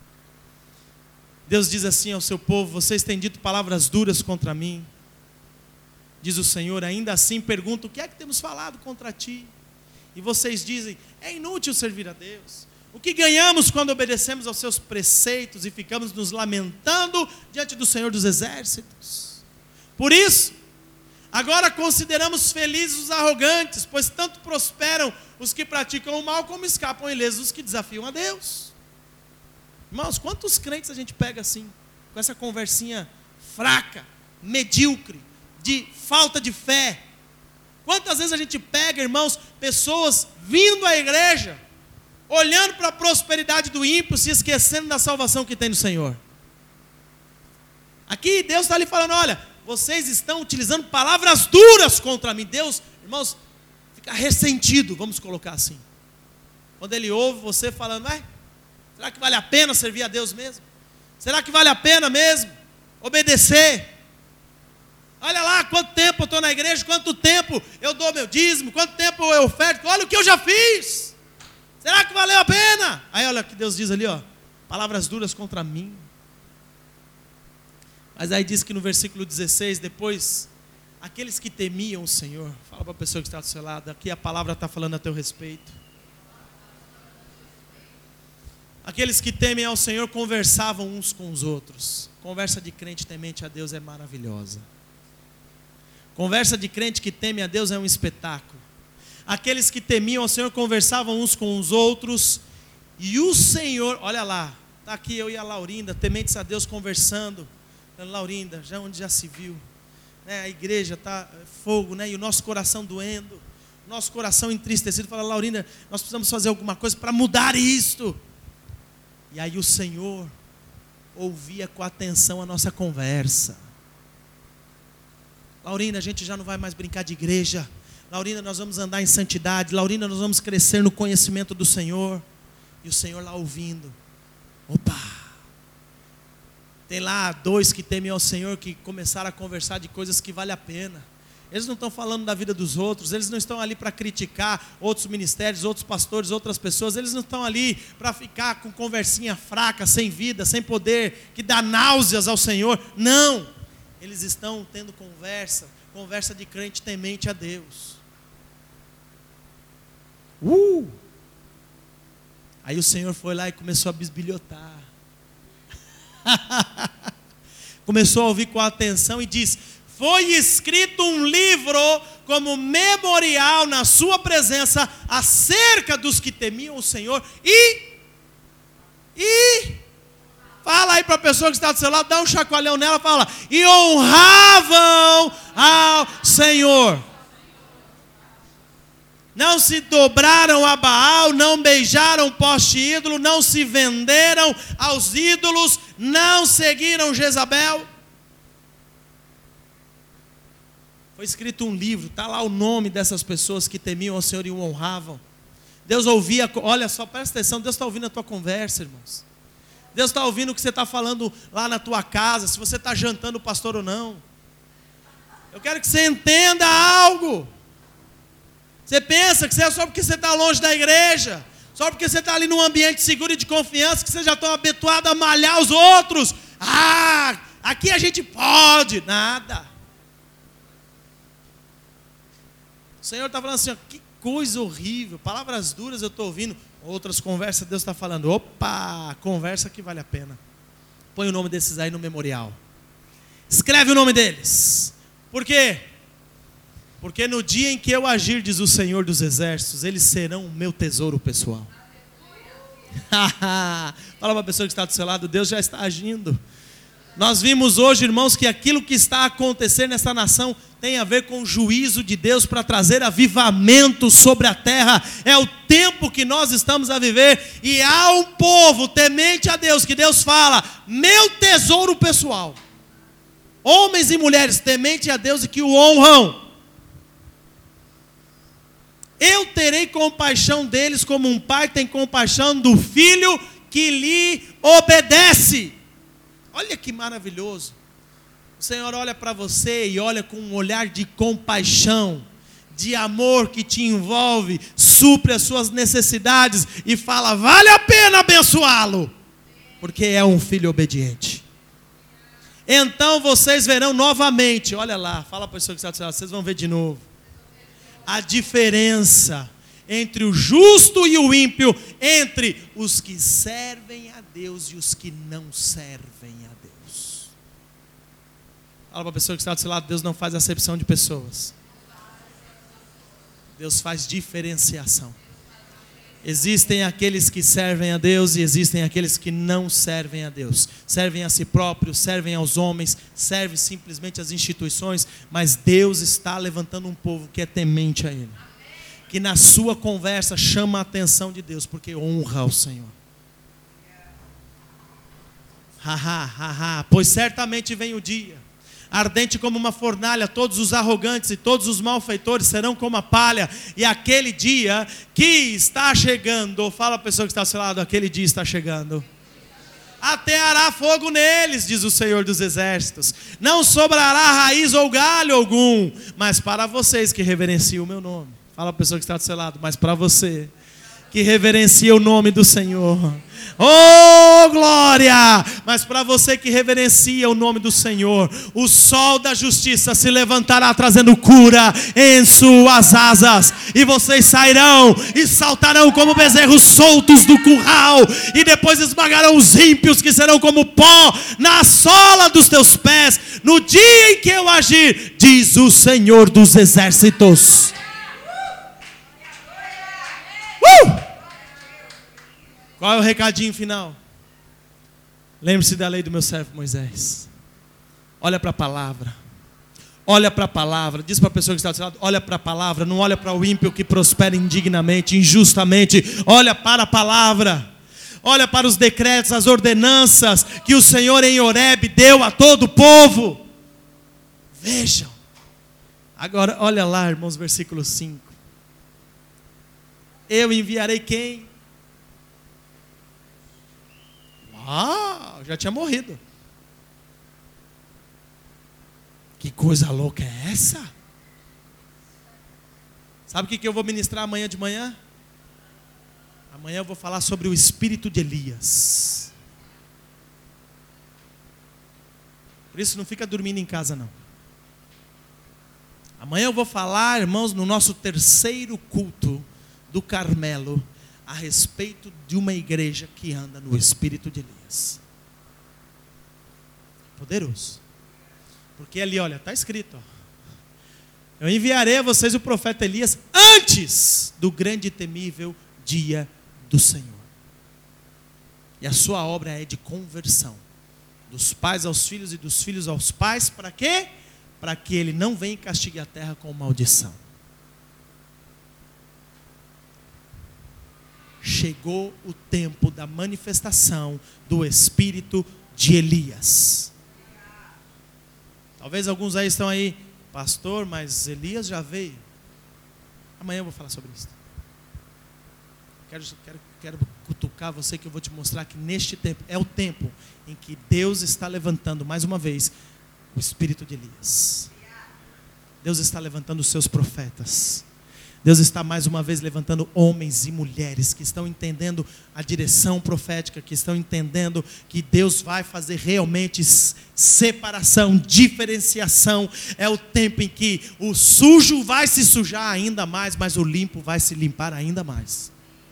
Deus diz assim ao seu povo: vocês têm dito palavras duras contra mim. Diz o Senhor: ainda assim pergunto: o que é que temos falado contra ti? E vocês dizem: é inútil servir a Deus. O que ganhamos quando obedecemos aos seus preceitos e ficamos nos lamentando diante do Senhor dos exércitos? Por isso, agora consideramos felizes os arrogantes, pois tanto prosperam os que praticam o mal, como escapam ilesos os que desafiam a Deus. Irmãos, quantos crentes a gente pega assim, com essa conversinha fraca, medíocre, de falta de fé? Quantas vezes a gente pega, irmãos, pessoas vindo à igreja, olhando para a prosperidade do ímpio, se esquecendo da salvação que tem no Senhor? Aqui Deus está ali falando: olha, vocês estão utilizando palavras duras contra mim. Deus, irmãos, fica ressentido, vamos colocar assim. Quando Ele ouve você falando: será que vale a pena servir a Deus mesmo? Será que vale a pena mesmo obedecer? Olha lá quanto tempo eu estou na igreja, quanto tempo eu dou meu dízimo, quanto tempo eu oferto, olha o que eu já fiz. Será que valeu a pena? Aí olha o que Deus diz ali, ó: palavras duras contra mim. Mas aí diz que no versículo 16, depois, aqueles que temiam o Senhor, fala para a pessoa que está do seu lado, aqui a palavra está falando a teu respeito. Aqueles que temem ao Senhor conversavam uns com os outros. Conversa de crente temente a Deus é maravilhosa. Conversa de crente que teme a Deus é um espetáculo. Aqueles que temiam ao Senhor conversavam uns com os outros, e o Senhor, olha lá, está aqui eu e a Laurinda, tementes a Deus conversando. Laurinda, onde já se viu? né, a igreja está fogo, né, e o nosso coração doendo, nosso coração entristecido, fala: Laurina, nós precisamos fazer alguma coisa para mudar isto. E aí o Senhor ouvia com atenção a nossa conversa. Laurina, a gente já não vai mais brincar de igreja. Laurina, nós vamos andar em santidade. Laurina, nós vamos crescer no conhecimento do Senhor. E o Senhor lá ouvindo. Opa! Tem lá 2 que temem ao Senhor, que começaram a conversar de coisas que vale a pena. Eles não estão falando da vida dos outros, eles não estão ali para criticar outros ministérios, outros pastores, outras pessoas. Eles não estão ali para ficar com conversinha fraca, sem vida, sem poder, que dá náuseas ao Senhor. Não! Eles estão tendo conversa de crente temente a Deus. Aí o Senhor foi lá e começou a bisbilhotar. Começou a ouvir com atenção e diz: foi escrito um livro como memorial na sua presença acerca dos que temiam o Senhor e fala aí para a pessoa que está do seu lado, dá um chacoalhão nela, fala: e honravam ao Senhor. Não se dobraram a Baal, não beijaram poste ídolo, não se venderam aos ídolos, não seguiram Jezabel. Foi escrito um livro, está lá o nome dessas pessoas que temiam ao Senhor e o honravam. Deus ouvia, olha só, presta atenção, Deus está ouvindo a tua conversa, irmãos. Deus está ouvindo o que você está falando lá na tua casa, se você está jantando o pastor ou não. Eu quero que você entenda algo. Você pensa que é só porque você está longe da igreja, só porque você está ali num ambiente seguro e de confiança, que você já está habituado a malhar os outros. Aqui a gente pode. Nada. O Senhor está falando assim, ó, que coisa horrível, palavras duras eu estou ouvindo. Outras conversas Deus está falando: opa, conversa que vale a pena. Põe o nome desses aí no memorial. Escreve o nome deles. Por quê? Porque no dia em que eu agir, diz o Senhor dos Exércitos, eles serão o meu tesouro pessoal. Fala para a pessoa que está do seu lado: Deus já está agindo. Nós vimos hoje, irmãos, que aquilo que está acontecendo nessa nação tem a ver com o juízo de Deus para trazer avivamento sobre a terra. É o tempo que nós estamos a viver, e há um povo temente a Deus, que Deus fala: meu tesouro pessoal. Homens e mulheres temente a Deus e que o honram. Eu terei compaixão deles como um pai tem compaixão do filho que lhe obedece. Olha que maravilhoso. O Senhor olha para você e olha com um olhar de compaixão, de amor que te envolve, supre as suas necessidades e fala: vale a pena abençoá-lo, porque é um filho obediente. Então vocês verão novamente, olha lá, fala para a pessoa que está do seu lado, vocês vão ver de novo a diferença entre o justo e o ímpio, entre os que servem a Deus e os que não servem a Deus. Fala para a pessoa que está do seu lado: Deus não faz acepção de pessoas. Deus faz diferenciação. Existem aqueles que servem a Deus e existem aqueles que não servem a Deus. Servem a si próprios, servem aos homens, servem simplesmente às instituições, mas Deus está levantando um povo que é temente a Ele, que na sua conversa chama a atenção de Deus, porque honra ao Senhor. Pois certamente vem o dia, ardente como uma fornalha, todos os arrogantes e todos os malfeitores serão como a palha, e aquele dia que está chegando, fala a pessoa que está ao seu lado: aquele dia está chegando, ateará fogo neles, diz o Senhor dos Exércitos, não sobrará raiz ou galho algum, mas para vocês que reverenciam o meu nome. Fala a pessoa que está do seu lado: mas para você que reverencia o nome do Senhor, oh glória! Mas para você que reverencia o nome do Senhor, o sol da justiça se levantará trazendo cura em suas asas, e vocês sairão e saltarão como bezerros soltos do curral, e depois esmagarão os ímpios, que serão como pó na sola dos teus pés, no dia em que eu agir, diz o Senhor dos Exércitos. Qual é o recadinho final? Lembre-se da lei do meu servo Moisés. Olha para a palavra. Olha para a palavra. Diz para a pessoa que está do seu lado: olha para a palavra. Não olha para o ímpio que prospera indignamente, injustamente. Olha para a palavra. Olha para os decretos, as ordenanças que o Senhor em Horebe deu a todo o povo. Vejam. Agora, olha lá, irmãos, versículo 5. Eu enviarei quem? Já tinha morrido. Que coisa louca é essa? Sabe o que eu vou ministrar amanhã de manhã? Amanhã eu vou falar sobre o espírito de Elias. Por isso não fica dormindo em casa não. Amanhã eu vou falar, irmãos, no nosso terceiro culto do Carmelo, a respeito de uma igreja que anda no espírito de Elias. Poderoso. Porque ali, olha, está escrito, eu enviarei a vocês o profeta Elias antes do grande e temível dia do Senhor. E a sua obra é de conversão, dos pais aos filhos e dos filhos aos pais. Para quê? Para que ele não venha e castigue a terra com maldição. Chegou o tempo da manifestação do espírito de Elias. Talvez alguns aí estão aí: pastor, mas Elias já veio. Amanhã eu vou falar sobre isso. Quero cutucar você, que eu vou te mostrar que neste tempo é o tempo em que Deus está levantando mais uma vez o espírito de Elias. Deus está levantando os seus profetas. Deus está mais uma vez levantando homens e mulheres que estão entendendo a direção profética, que estão entendendo que Deus vai fazer realmente separação, diferenciação. É o tempo em que o sujo vai se sujar ainda mais, mas o limpo vai se limpar ainda mais.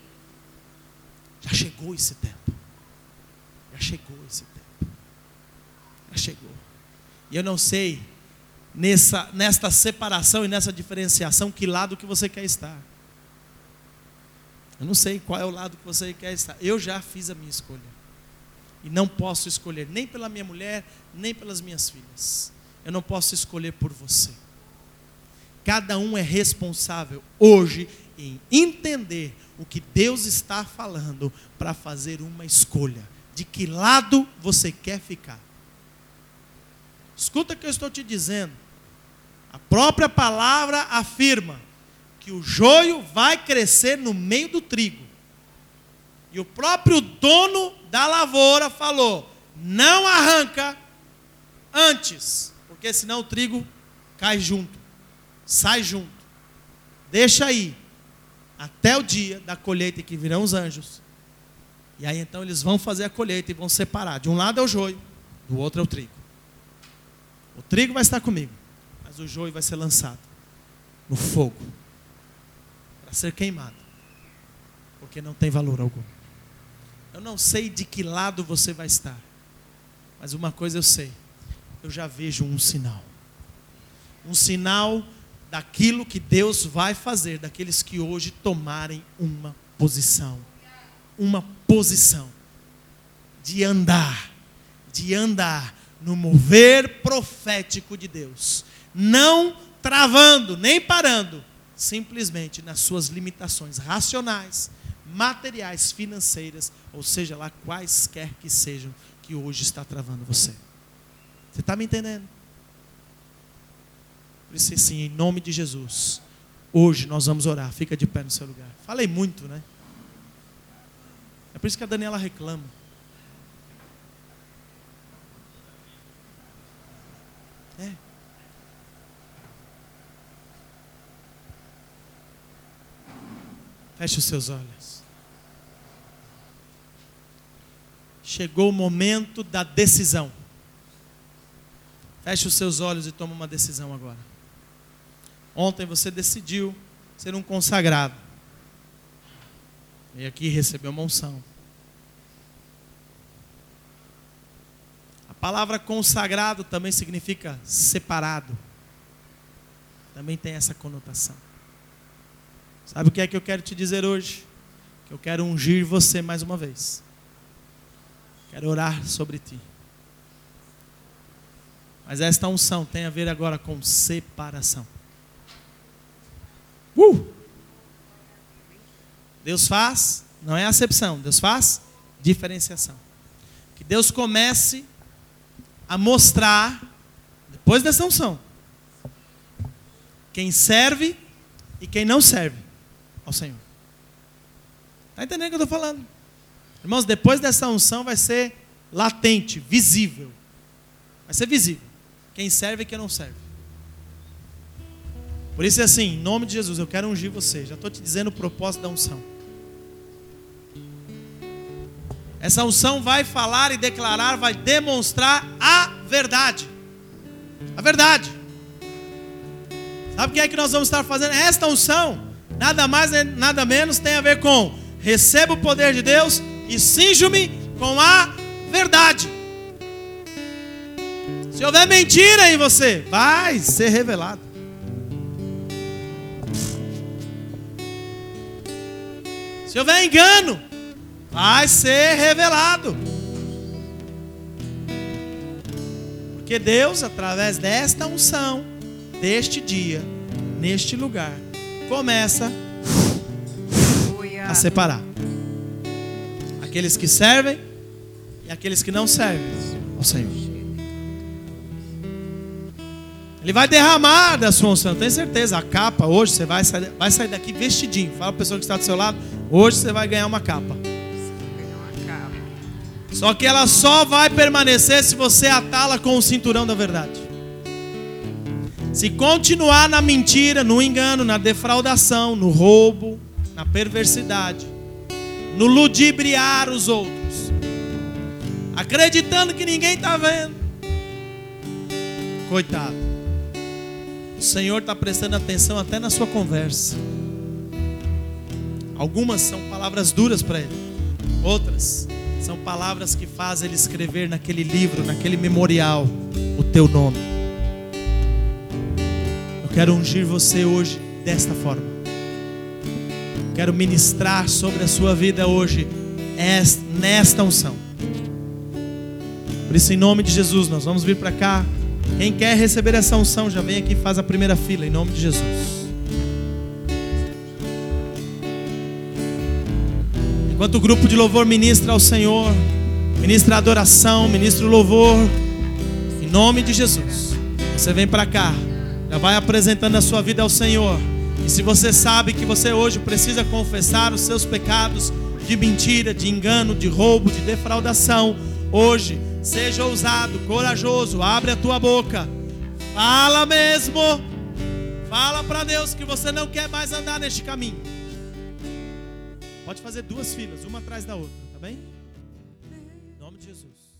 Já chegou esse tempo. Já chegou esse tempo. Já chegou. E eu não sei, nesta separação e nessa diferenciação, que lado que você quer estar. Eu não sei qual é o lado que você quer estar. Eu já fiz a minha escolha. E não posso escolher nem pela minha mulher, nem pelas minhas filhas. Eu não posso escolher por você. Cada um é responsável hoje em entender o que Deus está falando para fazer uma escolha. De que lado você quer ficar. Escuta o que eu estou te dizendo. A própria palavra afirma que o joio vai crescer no meio do trigo. E o próprio dono da lavoura falou: não arranca antes, porque senão o trigo cai junto, sai junto. Deixa aí, até o dia da colheita, que virão os anjos. E aí então eles vão fazer a colheita e vão separar. De um lado é o joio, do outro é o trigo. O trigo vai estar comigo, mas o joio vai ser lançado no fogo para ser queimado, porque não tem valor algum. Eu não sei de que lado você vai estar, mas uma coisa eu sei: eu já vejo um sinal daquilo que Deus vai fazer, daqueles que hoje tomarem uma posição de andar no mover profético de Deus, não travando, nem parando, simplesmente nas suas limitações racionais, materiais, financeiras, ou seja lá quaisquer que sejam, que hoje está travando você. Você está me entendendo? Por isso, sim, em nome de Jesus, hoje nós vamos orar. Fica de pé no seu lugar. Falei muito, né? É por isso que a Daniela reclama. Feche os seus olhos. Chegou o momento da decisão. Feche os seus olhos e toma uma decisão agora. Ontem você decidiu ser um consagrado. E aqui recebeu uma unção. A palavra consagrado também significa separado. Também tem essa conotação. Sabe o que é que eu quero te dizer hoje? Que eu quero ungir você mais uma vez. Quero orar sobre ti. Mas esta unção tem a ver agora com separação. Deus faz, não é acepção, Deus faz diferenciação. Que Deus comece a mostrar, depois dessa unção, quem serve e quem não serve ao Senhor. Está entendendo o que eu estou falando? Irmãos, depois dessa unção vai ser latente, visível. Vai ser visível. Quem serve e quem não serve. Por isso é assim, em nome de Jesus, eu quero ungir você. Já estou te dizendo o propósito da unção. Essa unção vai falar e declarar, vai demonstrar a verdade. A verdade. Sabe o que é que nós vamos estar fazendo? Esta unção, nada mais, nada menos, tem a ver com: receba o poder de Deus e cinjo-me com a verdade. Se houver mentira em você, vai ser revelado. Se houver engano, vai ser revelado. Porque Deus, através desta unção, deste dia, neste lugar, começa a separar aqueles que servem e aqueles que não servem ao Senhor. Ele vai derramar da sua unção, tenho certeza. A capa, hoje você vai sair daqui vestidinho. Fala para a pessoa que está do seu lado: hoje você vai ganhar uma capa. Só que ela só vai permanecer se você atá-la com o cinturão da verdade. Se continuar na mentira, no engano, na defraudação, no roubo, na perversidade, no ludibriar os outros, acreditando que ninguém está vendo, coitado, o Senhor está prestando atenção até na sua conversa. Algumas são palavras duras para Ele, outras são palavras que fazem Ele escrever naquele livro, naquele memorial, o teu nome. Eu quero ungir você hoje desta forma. Quero ministrar sobre a sua vida hoje nesta unção. Por isso, em nome de Jesus, nós vamos vir para cá. Quem quer receber essa unção, já vem aqui e faz a primeira fila, em nome de Jesus. Enquanto o grupo de louvor ministra ao Senhor, ministra a adoração, ministra o louvor, em nome de Jesus, você vem para cá, já vai apresentando a sua vida ao Senhor. E se você sabe que você hoje precisa confessar os seus pecados de mentira, de engano, de roubo, de defraudação, hoje, seja ousado, corajoso, abre a tua boca, fala mesmo, fala para Deus que você não quer mais andar neste caminho. Pode fazer duas filas, uma atrás da outra, tá bem? Em nome de Jesus.